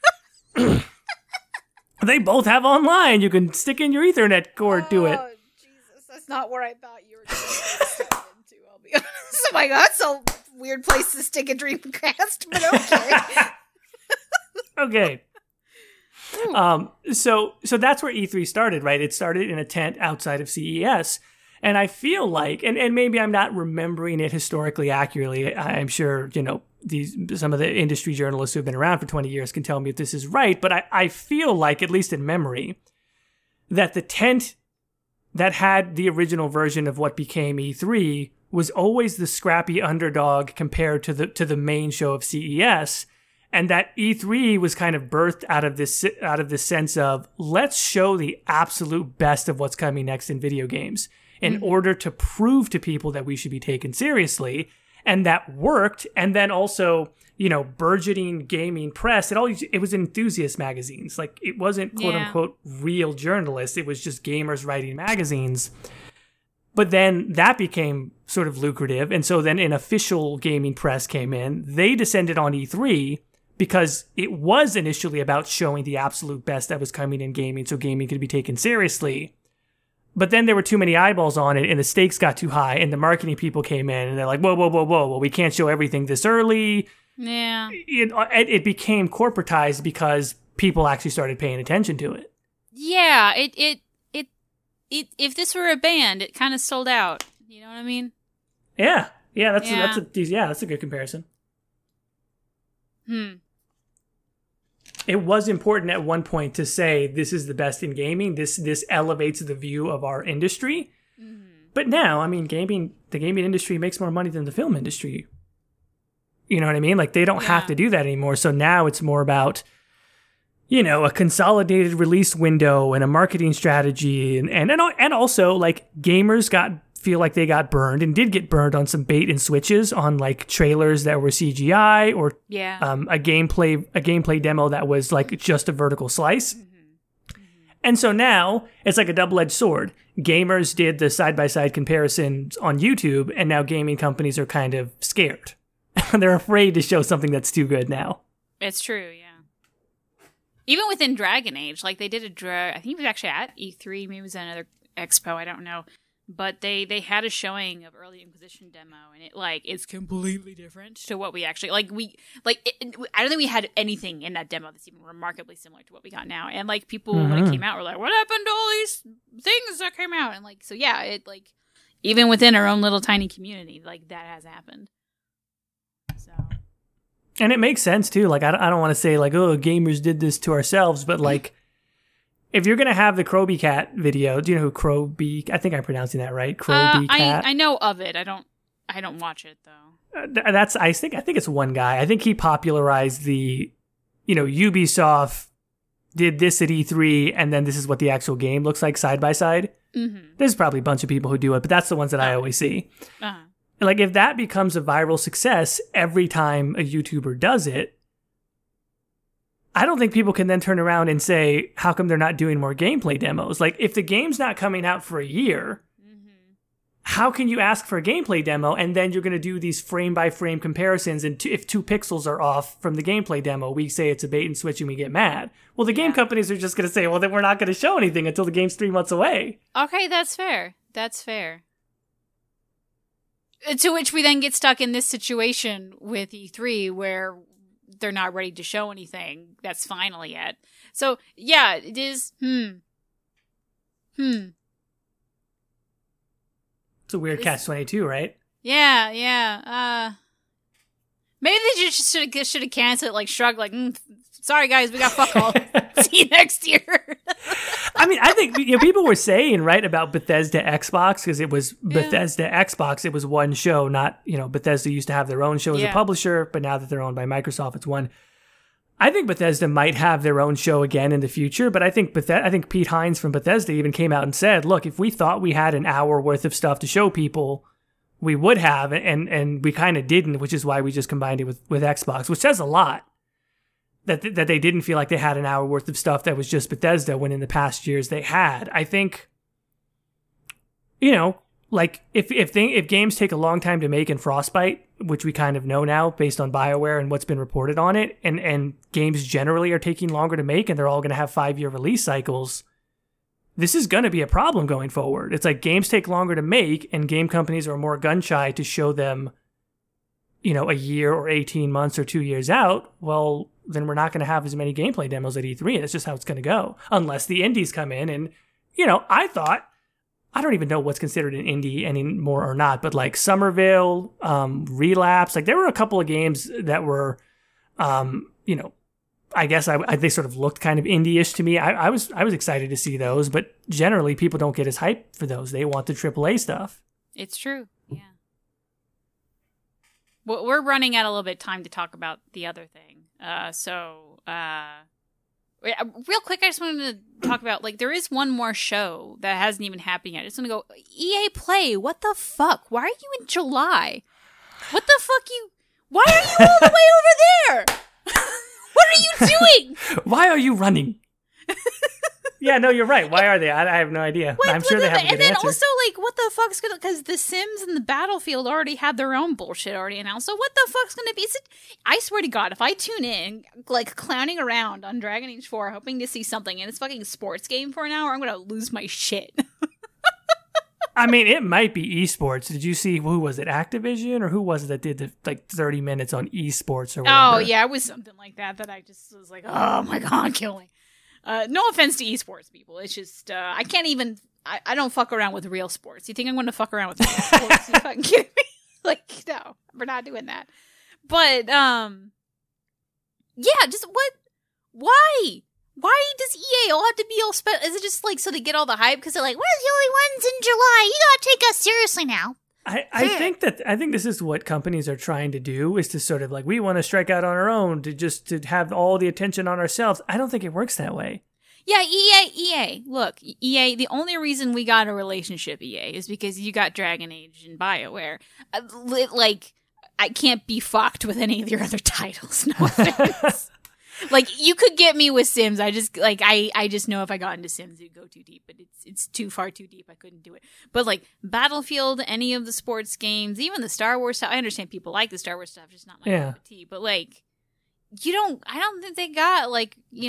They both have online. You can stick in your Ethernet cord to it. That's not where I thought you were going to step into, I'll be honest. I'm like, that's a weird place to stick a Dreamcast, but okay. Okay. So that's where E3 started, right? It started in a tent outside of CES. And I feel like, and maybe I'm not remembering it historically accurately. I'm sure, you know, some of the industry journalists who have been around for 20 years can tell me if this is right, but I feel like, at least in memory, that the tent that had the original version of what became E3 was always the scrappy underdog compared to the main show of CES, and that E3 was kind of birthed out of this sense of let's show the absolute best of what's coming next in video games in order to prove to people that we should be taken seriously, and that worked. And then also, you know, burgeoning gaming press. It was enthusiast magazines. Like it wasn't quote unquote real journalists. It was just gamers writing magazines. But then that became sort of lucrative. And so then an official gaming press came in. They descended on E3 because it was initially about showing the absolute best that was coming in gaming so gaming could be taken seriously. But then there were too many eyeballs on it and the stakes got too high and the marketing people came in and they're like, whoa, well, we can't show everything this early. Yeah. It became corporatized because people actually started paying attention to it. Yeah, it if this were a band, it kind of sold out. You know what I mean? Yeah. That's a good comparison. It was important at one point to say this is the best in gaming. This elevates the view of our industry. But now, I mean, the gaming industry makes more money than the film industry. You know what I mean? Like they don't have to do that anymore. So now it's more about, you know, a consolidated release window and a marketing strategy, and also like gamers feel like they got burned and did get burned on some bait and switches on like trailers that were CGI or a gameplay demo that was like just a vertical slice. And so now it's like a double-edged sword. Gamers did the side-by-side comparisons on YouTube, and now gaming companies are kind of scared. They're afraid to show something that's too good now. It's true, yeah. Even within Dragon Age, like they did I think it was actually at E3, maybe it was another expo, I don't know. But they had a showing of Early Inquisition demo, and it's completely different to what we actually I don't think we had anything in that demo that's even remarkably similar to what we got now. And like people when it came out were like, "What happened to all these things that came out?" And like so, yeah, it like even within our own little tiny community, like that has happened. So, and it makes sense too. Like I don't want to say like, "Oh, gamers did this to ourselves," but like. If you're going to have the Crowby Cat video, do you know who Crowby? I think I'm pronouncing that right. Crowby Cat. I know of it. I don't watch it though. I think it's one guy. I think he popularized the, you know, Ubisoft did this at E3 and then this is what the actual game looks like side by side. Mm-hmm. There's probably a bunch of people who do it, but that's the ones that I always see. Uh-huh. Like, if that becomes a viral success every time a YouTuber does it, I don't think people can then turn around and say, how come they're not doing more gameplay demos? Like, if the game's not coming out for a year, how can you ask for a gameplay demo and then you're going to do these frame-by-frame comparisons, and if 2 pixels are off from the gameplay demo, we say it's a bait and switch and we get mad? Well, the game companies are just going to say, well, then we're not going to show anything until the game's 3 months away. Okay, that's fair. That's fair. To which we then get stuck in this situation with E3 where they're not ready to show anything that's final yet. So, yeah, it is, It's a weird catch-22, right? Yeah. Maybe they just should have canceled it, like, shrug, like, sorry, guys, we got fuck all. See you next year. I mean, I think people were saying, right, about Bethesda Xbox, because it was Bethesda Xbox, it was one show, not, Bethesda used to have their own show as a publisher, but now that they're owned by Microsoft, it's one. I think Bethesda might have their own show again in the future, but I think Pete Hines from Bethesda even came out and said, look, if we thought we had an hour worth of stuff to show people, we would have, and we kind of didn't, which is why we just combined it with Xbox, which says a lot. That they didn't feel like they had an hour worth of stuff that was just Bethesda, when in the past years they had. I think, like if games take a long time to make in Frostbite, which we kind of know now based on BioWare and what's been reported on it, and games generally are taking longer to make and they're all going to have 5-year release cycles, this is going to be a problem going forward. It's like games take longer to make and game companies are more gun shy to show them, a year or 18 months or 2 years out. Well, then we're not going to have as many gameplay demos at E3. That's just how it's going to go. Unless the indies come in and, I don't even know what's considered an indie anymore or not, but like Somerville, Relapse, like there were a couple of games that were, I guess they sort of looked kind of indie-ish to me. I was excited to see those, but generally people don't get as hyped for those. They want the AAA stuff. It's true. Yeah. Well, we're running out a little bit of time to talk about the other thing. Real quick, I just wanted to talk about, like, there is one more show that hasn't even happened yet. I just want to go, EA Play, what the fuck? Why are you in July? What the fuck why are you all the way over there? What are you doing? Why are you running? Yeah, no, you're right. Why are they? I have no idea. I'm sure they have a good answer. And then also, like, what the fuck's gonna... Because The Sims and the Battlefield already had their own bullshit already announced. So what the fuck's gonna be... I swear to God, if I tune in, like, clowning around on Dragon Age 4, hoping to see something, and it's fucking sports game for an hour, I'm gonna lose my shit. I mean, it might be esports. Did you see, who was it, Activision? Or who was it that did the 30 minutes on esports or whatever? Oh, yeah, it was something like that I just was like, oh my God, kill me. No offense to esports people. It's just, I can't even, I don't fuck around with real sports. You think I'm going to fuck around with real sports? You fucking kidding me? Like, no, we're not doing that. But, yeah, just why? Why does EA all have to be all special? Is it just like, so they get all the hype? Because they're like, we're the only ones in July. You gotta take us seriously now. I think this is what companies are trying to do, is to sort of like, we want to strike out on our own to have all the attention on ourselves. I don't think it works that way. Yeah, EA. Look, EA, the only reason we got a relationship, EA, is because you got Dragon Age and BioWare. Like, I can't be fucked with any of your other titles. No offense. Like, you could get me with Sims. I just know if I got into Sims, it'd go too deep, but it's too far too deep. I couldn't do it. But like Battlefield, any of the sports games, even the Star Wars stuff, I understand people like the Star Wars stuff, just not my cup of tea. But like, I don't think they got like, we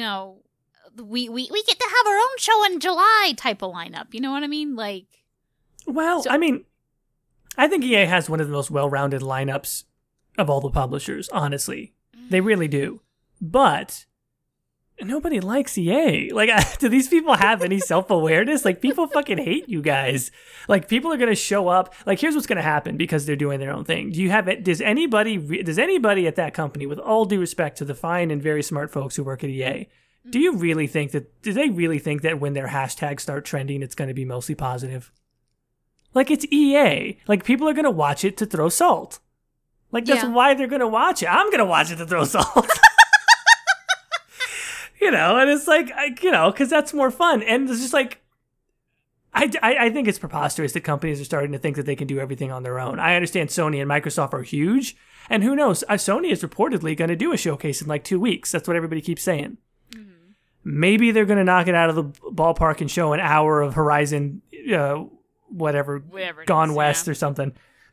get to have our own show in July type of lineup. You know what I mean? Like, well, I mean, I think EA has one of the most well-rounded lineups of all the publishers, honestly. They really do. But nobody likes EA. Like, do these people have any self-awareness? Like, people fucking hate you guys. Like, people are going to show up. Like, here's what's going to happen because they're doing their own thing. Does anybody at that company, with all due respect to the fine and very smart folks who work at EA, do they really think that when their hashtags start trending, it's going to be mostly positive? Like, it's EA. Like, people are going to watch it to throw salt. Like, that's why they're going to watch it. I'm going to watch it to throw salt. And it's like, because that's more fun. And it's just like, I think it's preposterous that companies are starting to think that they can do everything on their own. I understand Sony and Microsoft are huge, and who knows? Sony is reportedly going to do a showcase in like 2 weeks. That's what everybody keeps saying. Mm-hmm. Maybe they're going to knock it out of the ballpark and show an hour of Horizon, whatever Gone West or something.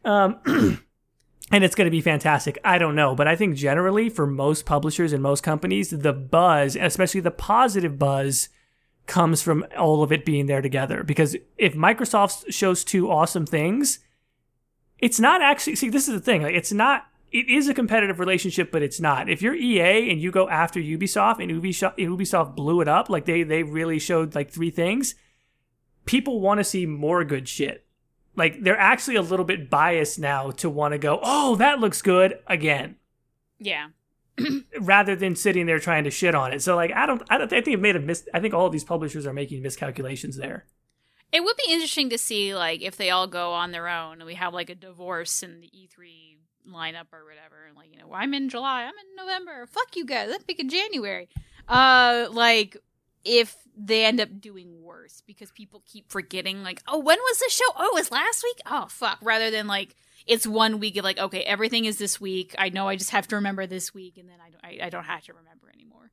And it's going to be fantastic. I don't know. But I think generally for most publishers and most companies, the buzz, especially the positive buzz, comes from all of it being there together. Because if Microsoft shows 2 awesome things, it's not actually... See, this is the thing. Like, it's not... It is a competitive relationship, but it's not. If you're EA and you go after Ubisoft and Ubisoft blew it up, like they really showed like 3 things, people want to see more good shit. Like, they're actually a little bit biased now to want to go, oh, that looks good again. Yeah. Rather than sitting there trying to shit on it. So, like, I think it made I think all of these publishers are making miscalculations there. It would be interesting to see, like, if they all go on their own and we have, like, a divorce in the E3 lineup or whatever. And, like, well, I'm in July, I'm in November. Fuck you guys, let's pick in January. Like, if they end up doing worse because people keep forgetting, like, oh, when was the show? Oh, it was last week? Oh, fuck. Rather than, like, it's 1 week of, like, okay, everything is this week. I know I just have to remember this week, and then I don't have to remember anymore.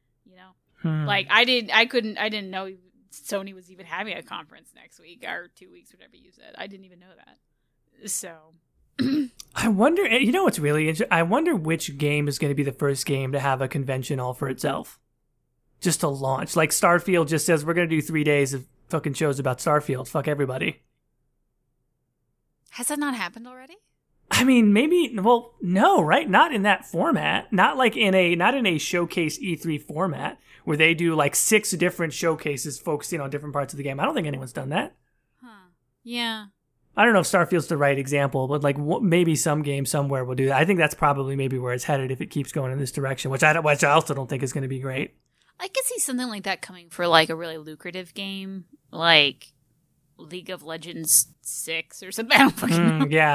Like, I didn't know Sony was even having a conference next week or 2 weeks, whatever you said. I didn't even know that. So... I wonder, what's really interesting? I wonder which game is going to be the first game to have a convention all for itself. Just to launch. Like Starfield just says, we're going to do 3 days of fucking shows about Starfield. Fuck everybody. Has that not happened already? I mean, maybe, well, no, right? Not in that format. Not in a showcase E3 format where they do like 6 different showcases focusing on different parts of the game. I don't think anyone's done that. Huh. Yeah. I don't know if Starfield's the right example, but like maybe some game somewhere will do that. I think that's probably maybe where it's headed if it keeps going in this direction, which I also don't think is going to be great. I could see something like that coming for like a really lucrative game, like League of Legends 6 or something. I don't fucking know. Yeah.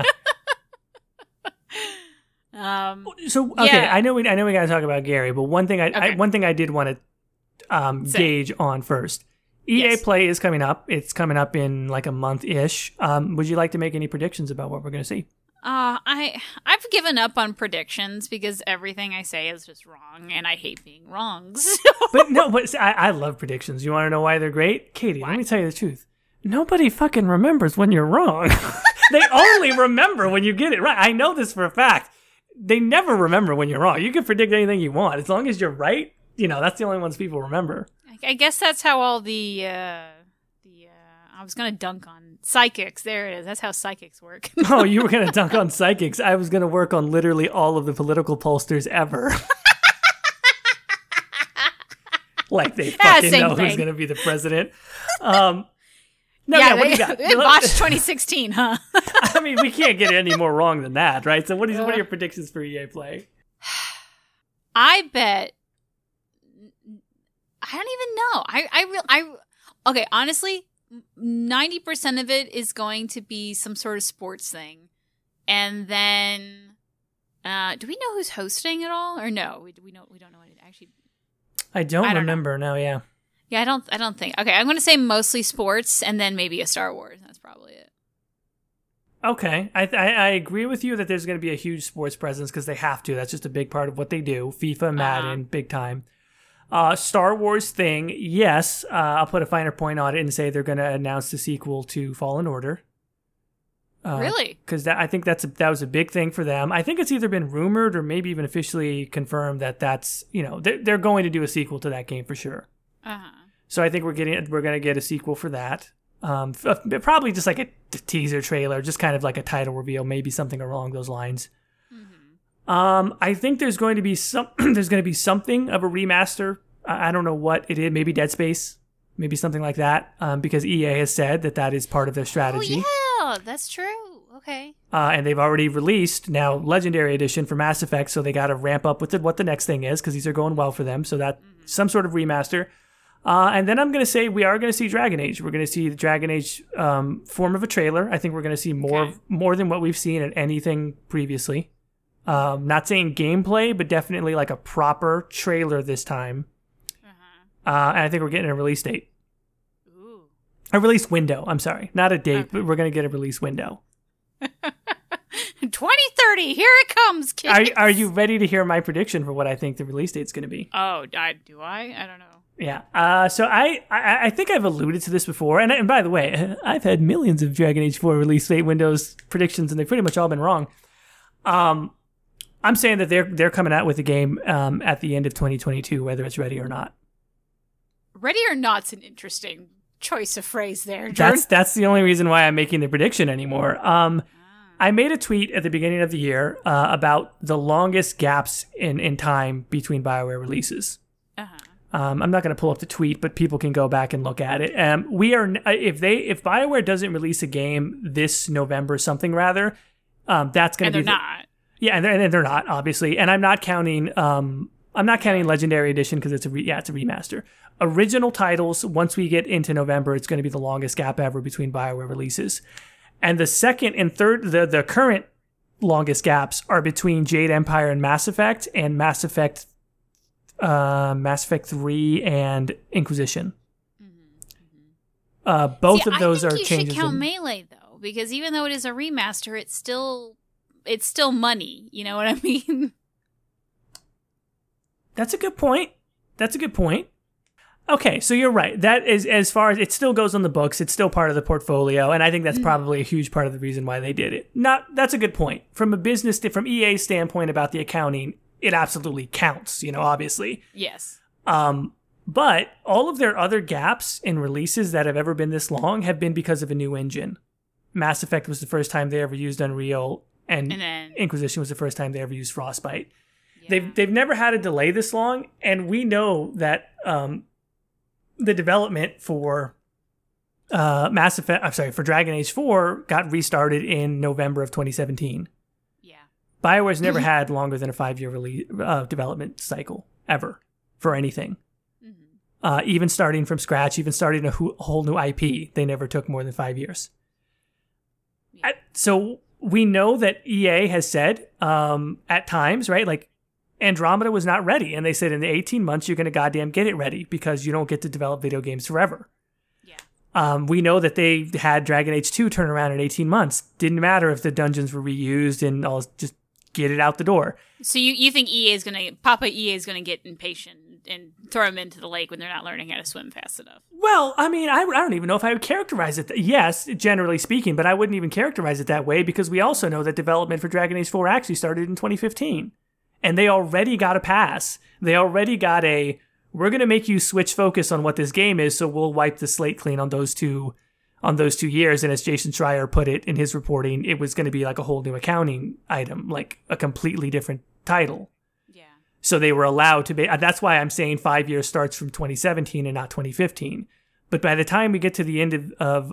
So okay, yeah. I know we got to talk about Gary, but one thing I did want to gauge on first. EA Play is coming up. It's coming up in like a month-ish. Would you like to make any predictions about what we're going to see? I've given up on predictions because everything I say is just wrong, and I hate being wrong. So. But I love predictions. You want to know why they're great? Katie, Let me tell you the truth. Nobody fucking remembers when you're wrong. They only remember when you get it right. I know this for a fact. They never remember when you're wrong. You can predict anything you want. As long as you're right, that's the only ones people remember. I guess that's how all the I was going to dunk on psychics. There it is. That's how psychics work. Oh, you were going to dunk on psychics. I was going to work on literally all of the political pollsters ever. Like they fucking know who's going to be the president. What do you got? They botched 2016, huh? I mean, we can't get any more wrong than that, right? So what are your predictions for EA Play? I bet... I don't even know. Okay, honestly, 90% of it is going to be some sort of sports thing. And then, do we know who's hosting it all? Or no, we don't know what it actually... I don't remember now, yeah. Yeah, I don't think. Okay, I'm going to say mostly sports and then maybe a Star Wars. That's probably it. Okay. I agree with you that there's going to be a huge sports presence because they have to. That's just a big part of what they do. FIFA, Madden, big time. Star Wars thing, yes. I'll put a finer point on it and say they're going to announce the sequel to Fallen Order. Really? Because I think that was a big thing for them. I think it's either been rumored or maybe even officially confirmed that that's they're going to do a sequel to that game for sure. So I think we're going to get a sequel for that. Probably just like a teaser trailer, just kind of like a title reveal, maybe something along those lines. I think there's going to be something of a remaster. I don't know what it is. Maybe Dead Space, maybe something like that. Because EA has said that is part of their strategy. Oh yeah, that's true. Okay. And they've already released now Legendary Edition for Mass Effect, so they got to ramp up with what the next thing is because these are going well for them. So that some sort of remaster. And then I'm going to say we are going to see Dragon Age. We're going to see the Dragon Age form of a trailer. I think we're going to see more than what we've seen in anything previously. Not saying gameplay, but definitely like a proper trailer this time. And I think we're getting a release date. Ooh. A release window. I'm sorry. Not a date, but we're going to get a release window. 2030, here it comes, kids. Are you ready to hear my prediction for what I think the release date's going to be? Oh, do I? I don't know. Yeah. So I think I've alluded to this before. And by the way, I've had millions of Dragon Age 4 release date windows predictions, and they've pretty much all been wrong. I'm saying that they're coming out with the game at the end of 2022, whether it's ready or not. Ready or not's an interesting choice of phrase there, Jordan. That's the only reason why I'm making the prediction anymore. I made a tweet at the beginning of the year about the longest gaps in time between BioWare releases. Uh-huh. I'm not going to pull up the tweet, but people can go back and look at it. If BioWare doesn't release a game this November, that's going to be. They're not. Yeah, and they're not, obviously. And I'm not counting Legendary Edition because it's a remaster. Original titles, once we get into November, it's going to be the longest gap ever between BioWare releases. And the second and third, the current longest gaps are between Jade Empire and Mass Effect, and Mass Effect 3 and Inquisition. Both of those are changes. You should count Melee though, because even though it is a remaster, it's still money. You know what I mean? That's a good point. Okay, so you're right. That is, as far as it still goes on the books, it's still part of the portfolio, and I think that's probably a huge part of the reason why they did it. That's a good point. From EA's standpoint about the accounting, it absolutely counts, obviously. Yes. But all of their other gaps in releases that have ever been this long have been because of a new engine. Mass Effect was the first time they ever used Unreal, and then Inquisition was the first time they ever used Frostbite. Yeah. They've never had a delay this long, and we know that the development for for Dragon Age 4 got restarted in November of 2017. Yeah. BioWare's never had longer than a 5-year release development cycle ever for anything. Mm-hmm. Even starting from scratch, even starting a whole new IP, they never took more than 5 years. Yeah. So we know that EA has said at times, right, like Andromeda was not ready, and they said in the 18 months you're going to goddamn get it ready because you don't get to develop video games forever. Yeah. We know that they had Dragon Age 2 turn around in 18 months. Didn't matter if the dungeons were reused, and I'll just get it out the door. So you think EA is going to get impatient and throw them into the lake when they're not learning how to swim fast enough? Well, I mean, I don't even know if I would characterize it. Yes, generally speaking, but I wouldn't even characterize it that way because we also know that development for Dragon Age 4 actually started in 2015. And they already got a pass. They already got we're going to make you switch focus on what this game is, so we'll wipe the slate clean on those 2 years. And as Jason Schreier put it in his reporting, it was going to be like a whole new accounting item, like a completely different title. Yeah. So they were allowed to be. That's why I'm saying 5 years starts from 2017 and not 2015. But by the time we get to the end of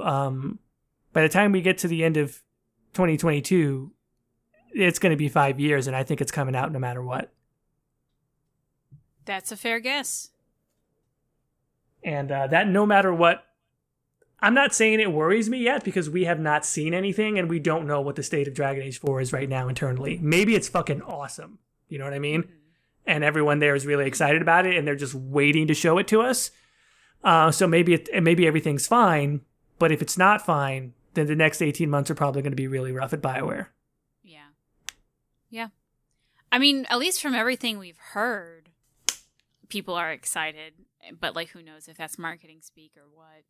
2022. It's going to be 5 years, and I think it's coming out no matter what. That's a fair guess. And that no matter what, I'm not saying it worries me yet because we have not seen anything, and we don't know what the state of Dragon Age 4 is right now internally. Maybe it's fucking awesome. You know what I mean? Mm-hmm. And everyone there is really excited about it, and they're just waiting to show it to us. So maybe everything's fine, but if it's not fine, then the next 18 months are probably going to be really rough at BioWare. Yeah. I mean, at least from everything we've heard, people are excited. But, like, who knows if that's marketing speak or what.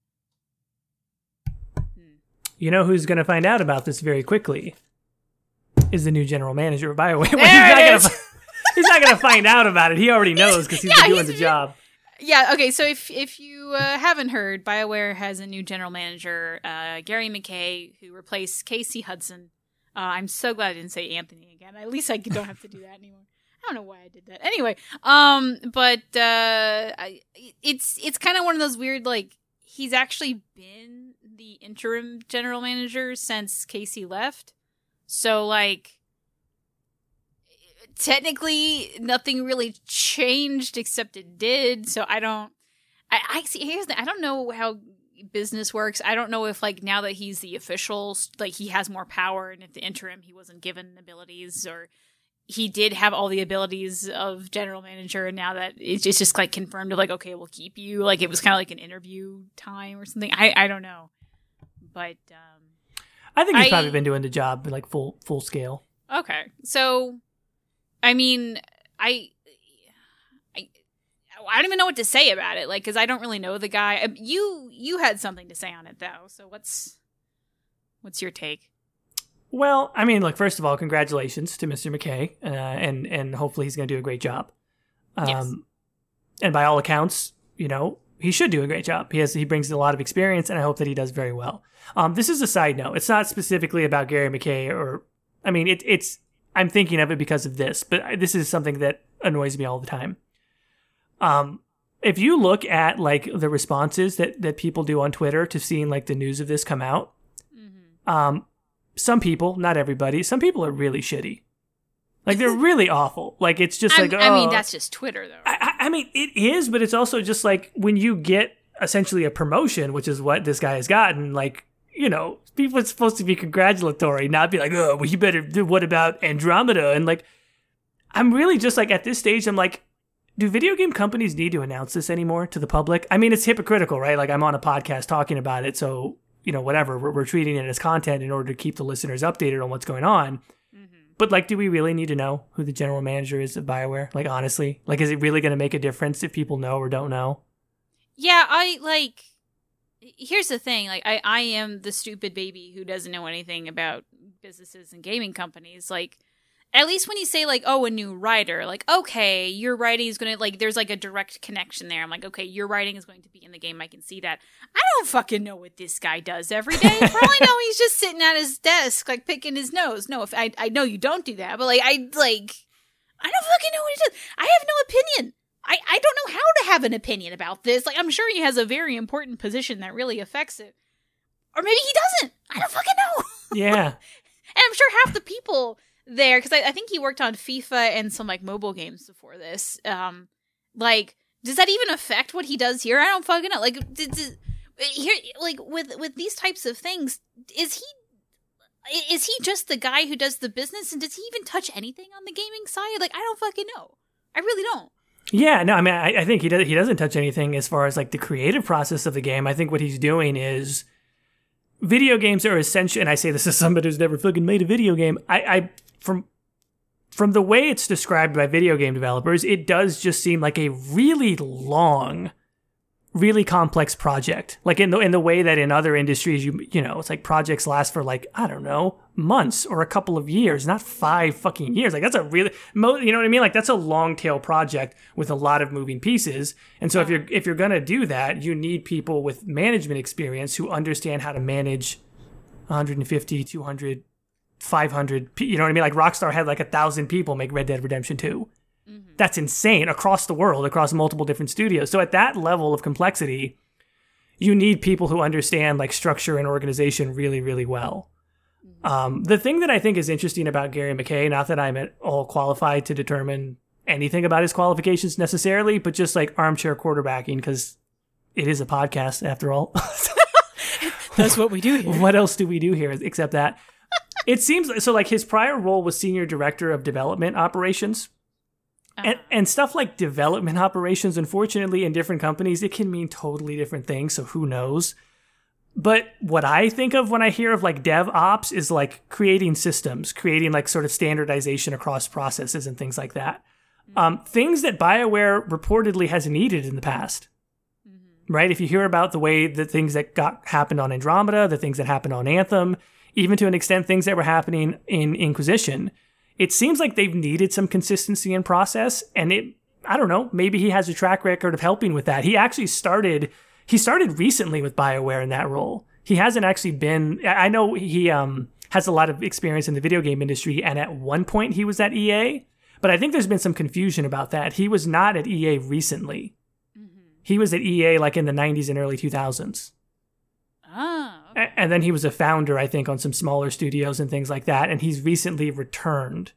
You know who's going to find out about this very quickly? Is the new general manager of BioWare. He's not going to find out about it. He already knows because he's been doing the job. Yeah, okay, so if you haven't heard, BioWare has a new general manager, Gary McKay, who replaced Casey Hudson. I'm so glad I didn't say Anthony again. At least I don't have to do that anymore. I don't know why I did that. Anyway, it's kind of one of those weird, like, he's actually been the interim general manager since Casey left. So, like, technically nothing really changed except it did. So I don't know how business works. I don't know if, like, now that he's the official, like, he has more power, and if the interim he wasn't given abilities, or he did have all the abilities of general manager, and now that it's just like confirmed of like, okay, we'll keep you. Like it was kind of like an interview time or something. I don't know, but I think he's probably been doing the job like full scale. Okay, so I mean, I don't even know what to say about it, like, because I don't really know the guy. You had something to say on it though, so what's your take? Well, I mean, look, first of all, congratulations to Mr. McKay, and hopefully he's going to do a great job. Yes. And by all accounts, you know, he should do a great job. He brings a lot of experience, and I hope that he does very well. This is a side note. It's not specifically about Gary McKay, or, I mean, it's. I'm thinking of it because of this, but this is something that annoys me all the time. If you look at like the responses that people do on Twitter to seeing like the news of this come out, some people, not everybody, some people are really shitty. Like they're really awful. Like it's just I mean, that's just Twitter though. I mean, it is, but it's also just like when you get essentially a promotion, which is what this guy has gotten, like, you know, people are supposed to be congratulatory, not be like, oh, well, you better do, what about Andromeda? And like, I'm really just like at this stage, I'm like, do video game companies need to announce this anymore to the public? I mean, it's hypocritical, right? Like I'm on a podcast talking about it, so, you know, whatever, we're treating it as content in order to keep the listeners updated on what's going on. But like, do we really need to know who the general manager is of BioWare? Like, honestly, like, is it really going to make a difference if people know or don't know? Yeah, here's the thing. Like, I am the stupid baby who doesn't know anything about businesses and gaming companies. Like, at least when you say, like, oh, a new writer, like, okay, your writing is going to, like, there's, like, a direct connection there. I'm like, okay, your writing is going to be in the game. I can see that. I don't fucking know what this guy does every day. For all I know, he's just sitting at his desk, like, picking his nose. No, if I know you don't do that, but, like, I don't fucking know what he does. I have no opinion. I don't know how to have an opinion about this. Like, I'm sure he has a very important position that really affects it. Or maybe he doesn't. I don't fucking know. Yeah. And I'm sure half the people there, because I think he worked on FIFA and some like mobile games before this. Like, does that even affect what he does here? I don't fucking know. Like, here, like with these types of things, is he just the guy who does the business, and does he even touch anything on the gaming side? Like, I don't fucking know. I really don't. Yeah, no, I mean, I think he doesn't touch anything as far as like the creative process of the game. I think what he's doing is video games are essential, and I say this as somebody who's never fucking made a video game. From the way it's described by video game developers, it does just seem like a really long, really complex project. Like in the way that in other industries, you know, it's like projects last for like, I don't know, months or a couple of years, not 5 fucking years. Like that's a really, you know what I mean? Like that's a long tail project with a lot of moving pieces. And so if you're going to do that, you need people with management experience who understand how to manage 150, 200, 500, you know what I mean? Like Rockstar had like 1,000 people make Red Dead Redemption 2. Mm-hmm. That's insane across the world, across multiple different studios. So at that level of complexity, you need people who understand like structure and organization really, really well. Mm-hmm. The thing that I think is interesting about Gary McKay, not that I'm at all qualified to determine anything about his qualifications necessarily, but just like armchair quarterbacking, because it is a podcast after all. That's what we do here. What else do we do here except that? It seems so like his prior role was senior director of development operations. And stuff like development operations, unfortunately, in different companies, it can mean totally different things. So who knows? But what I think of when I hear of like dev ops is like creating systems, creating like sort of standardization across processes and things like that. Things that BioWare reportedly has needed in the past. Mm-hmm. Right? If you hear about the way the things that happened on Andromeda, the things that happened on Anthem, even to an extent things that were happening in Inquisition, it seems like they've needed some consistency in process, and I don't know, maybe he has a track record of helping with that. He actually started recently with BioWare in that role. He hasn't actually been, I know he has a lot of experience in the video game industry, and at one point he was at EA, but I think there's been some confusion about that. He was not at EA recently. Mm-hmm. He was at EA like in the 90s and early 2000s. Oh. And then he was a founder, I think, on some smaller studios and things like that. And he's recently returned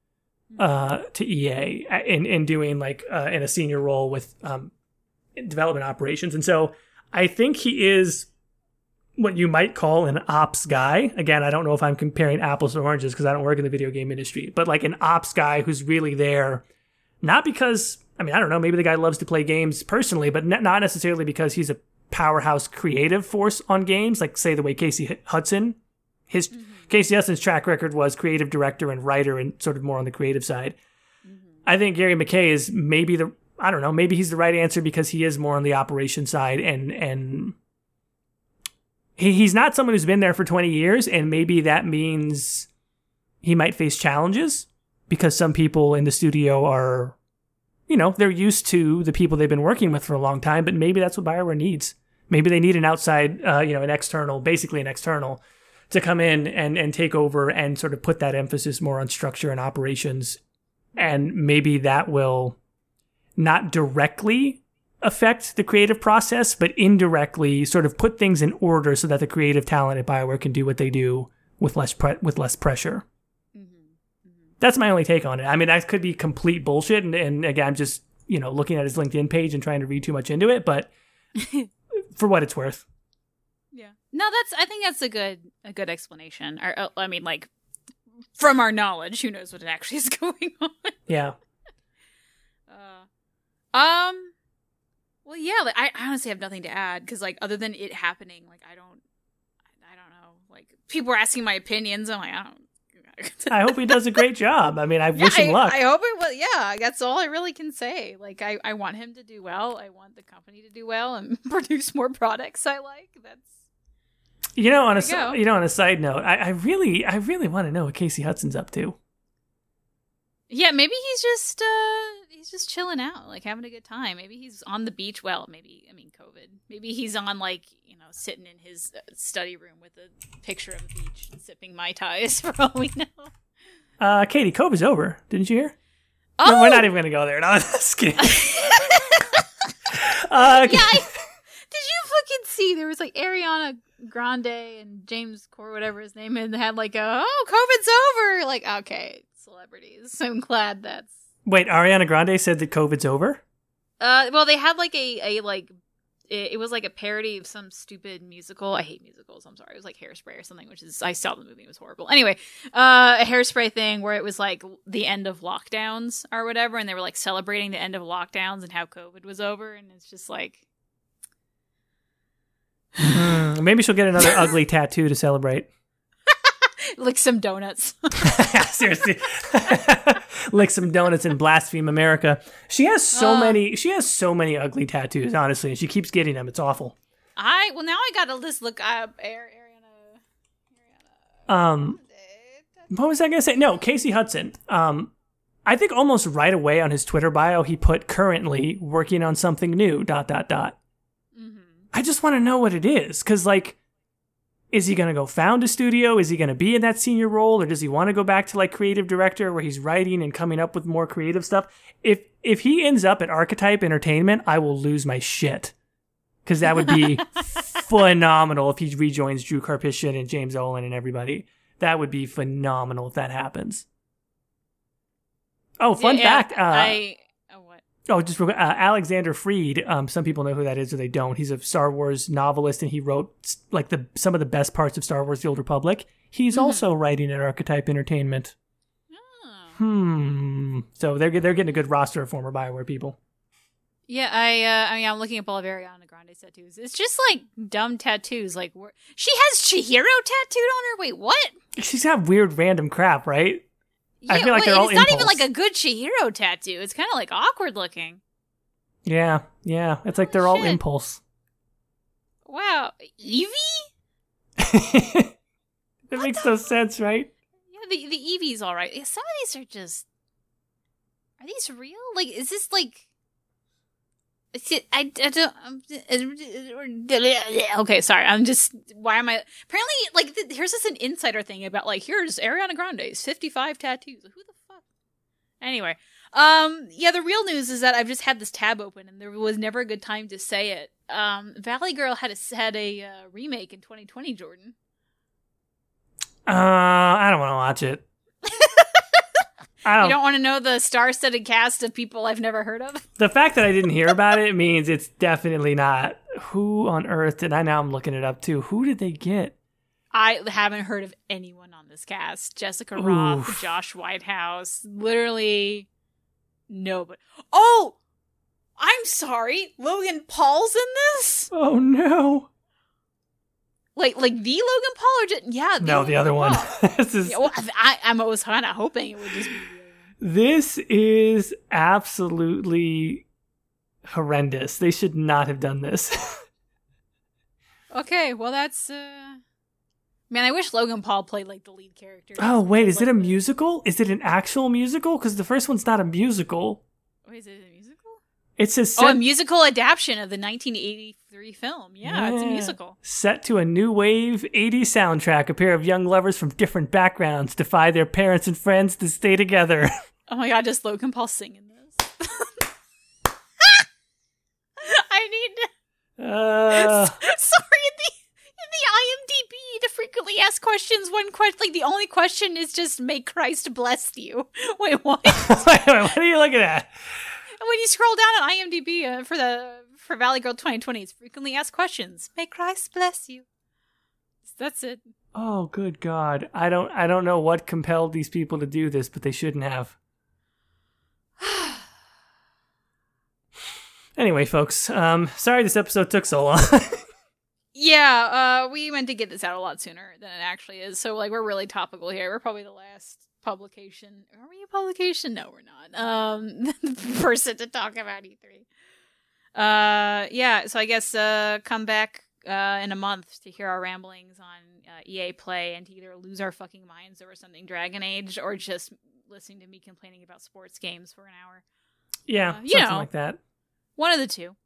to EA in doing like in a senior role with development operations. And so I think he is what you might call an ops guy. Again, I don't know if I'm comparing apples to oranges because I don't work in the video game industry, but like an ops guy who's really there, not because, I mean, I don't know, maybe the guy loves to play games personally, but not necessarily because he's a powerhouse creative force on games, like say the way Casey Hudson, Casey Hudson's track record was creative director and writer and sort of more on the creative side. I think Gary McKay is maybe maybe he's the right answer because he is more on the operation side and he's not someone who's been there for 20 years, and maybe that means he might face challenges because some people in the studio are, they're used to the people they've been working with for a long time, but maybe that's what BioWare needs. Maybe they need an outside, an external to come in and take over and sort of put that emphasis more on structure and operations. And maybe that will not directly affect the creative process, but indirectly sort of put things in order so that the creative talent at BioWare can do what they do with less pressure. That's my only take on it. I mean, that could be complete bullshit. And again, I'm just, looking at his LinkedIn page and trying to read too much into it, but for what it's worth. Yeah. No, I think that's a good explanation. Or, I mean, like, from our knowledge, who knows what actually is going on? Yeah. Well, yeah, like, I honestly have nothing to add because, like, other than it happening, like, I don't know. Like, people are asking my opinions. I'm like, I don't. I hope he does a great job. I mean, I wish him luck. I hope it will. Yeah, that's all I really can say. Like, I want him to do well. I want the company to do well and produce more products I like. That's. On a side note, I really want to know what Casey Hudson's up to. Yeah, maybe he's just chilling out, like having a good time. Maybe he's on the beach. Well, COVID. Maybe he's on sitting in his study room with a picture of a beach and sipping Mai Tais for all we know. Katie, COVID's over. Didn't you hear? Oh, no, we're not even going to go there. No, just kidding. Did you fucking see? There was like Ariana Grande and James Core, whatever his name is, and had like COVID's over. Like, okay, celebrities. So I'm glad that's. Wait, Ariana Grande said that COVID's over? Well, they had like it was like a parody of some stupid musical. I hate musicals. I'm sorry. It was like Hairspray or something, I saw the movie. It was horrible. Anyway, a Hairspray thing where it was like the end of lockdowns or whatever, and they were like celebrating the end of lockdowns and how COVID was over, and it's just like. Maybe she'll get another ugly tattoo to celebrate. Lick some donuts. Seriously. Lick some donuts and blaspheme America. She has so many ugly tattoos, honestly, and she keeps getting them. It's awful. Now I gotta look up Ariana. What was I gonna say? No, Casey Hudson. I think almost right away on his Twitter bio he put currently working on something new, ... I just want to know what it is, because, like, is he going to go found a studio? Is he going to be in that senior role? Or does he want to go back to, like, creative director where he's writing and coming up with more creative stuff? If he ends up at Archetype Entertainment, I will lose my shit. Because that would be phenomenal if he rejoins Drew Karpyshyn and James Olin and everybody. That would be phenomenal if that happens. Oh, fun fact. Just real quick, Alexander Freed. Some people know who that is, or they don't. He's a Star Wars novelist, and he wrote like some of the best parts of Star Wars: The Old Republic. He's also writing at Archetype Entertainment. Oh. So they're getting a good roster of former BioWare people. Yeah, I'm looking up all of Ariana Grande's tattoos. It's just like dumb tattoos. Like she has Chihiro tattooed on her. Wait, what? She's got weird random crap, right? Yeah, I feel like they're all it's impulse. Not even like a good Chihiro tattoo. It's kind of like awkward looking. Yeah. It's like they're all impulse. Wow. Eevee? It makes no sense, right? Yeah, the Eevee's all right. Some of these are just... Are these real? Like, is this like... I don't... Okay, sorry. I'm just... Why am I... Apparently, like, here's just an insider thing about, like, here's Ariana Grande's 55 tattoos. Who the fuck? Anyway. Yeah, the real news is that I've just had this tab open, and there was never a good time to say it. Valley Girl had a remake in 2020, Jordan. I don't want to watch it. You don't want to know the star-studded cast of people I've never heard of? The fact that I didn't hear about it means it's definitely not who on earth did I? Now I'm looking it up too. Who did they get? I haven't heard of anyone on this cast. Jessica Roth, Josh Whitehouse, literally nobody. Oh, I'm sorry. Logan Paul's in this? Oh no. Like the Logan Paul or just, yeah. No, the other one. This is... Yeah, well, I was kind of hoping it would just be the other one. This is absolutely horrendous. They should not have done this. Okay, well that's man, I wish Logan Paul played like the lead character. Oh wait, is it a musical? Is it an actual musical? Because the first one's not a musical. Wait, is it a musical? It says a musical adaptation of the 1983 film. Yeah, it's a musical. Set to a new wave 80s soundtrack, a pair of young lovers from different backgrounds defy their parents and friends to stay together. Oh my god, does Logan Paul sing in this? I need to... Sorry, in the IMDb, the frequently asked questions, one question, like the only question is just, may Christ bless you. Wait, what? Wait, what are you looking at? When you scroll down on IMDb for Valley Girl 2020, it's frequently asked questions. May Christ bless you. That's it. Oh, good God. I don't know what compelled these people to do this, but they shouldn't have. Anyway, folks, sorry this episode took so long. Yeah, we meant to get this out a lot sooner than it actually is. So, like, we're really topical here. We're probably the last publication. Are we a publication? No, we're not. The person to talk about E3. Yeah, so I guess come back in a month to hear our ramblings on EA Play and to either lose our fucking minds over something Dragon Age or just listening to me complaining about sports games for an hour. Yeah, something like that. One of the two.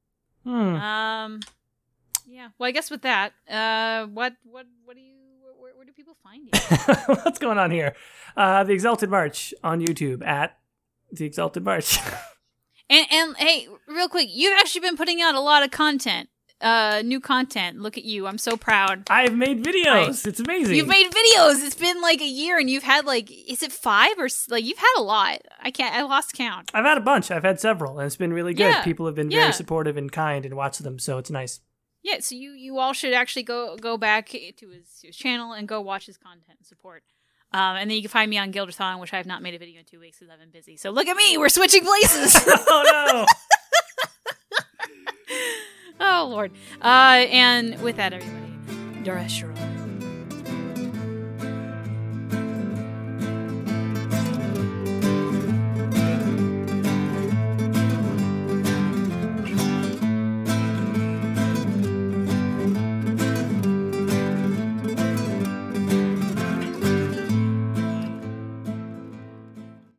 Yeah. Well, I guess with that, what do you? Where do people find you? What's going on here? The Exalted March on YouTube at The Exalted March. and hey, real quick, you've actually been putting out a lot of content. New content. Look at you. I'm so proud. I've made videos. It's amazing. You've made videos. It's been like a year and you've had like, is it 5 or like you've had a lot. I lost count. I've had a bunch. I've had several and it's been really good. Yeah. People have been very supportive and kind and watched them. So it's nice. Yeah. So you all should actually go back to his channel and go watch his content and support. And then you can find me on Gilderthon, which I have not made a video in 2 weeks because I've been busy. So look at me. We're switching places. Oh no. Oh, Lord. And with that, everybody, Dareshra.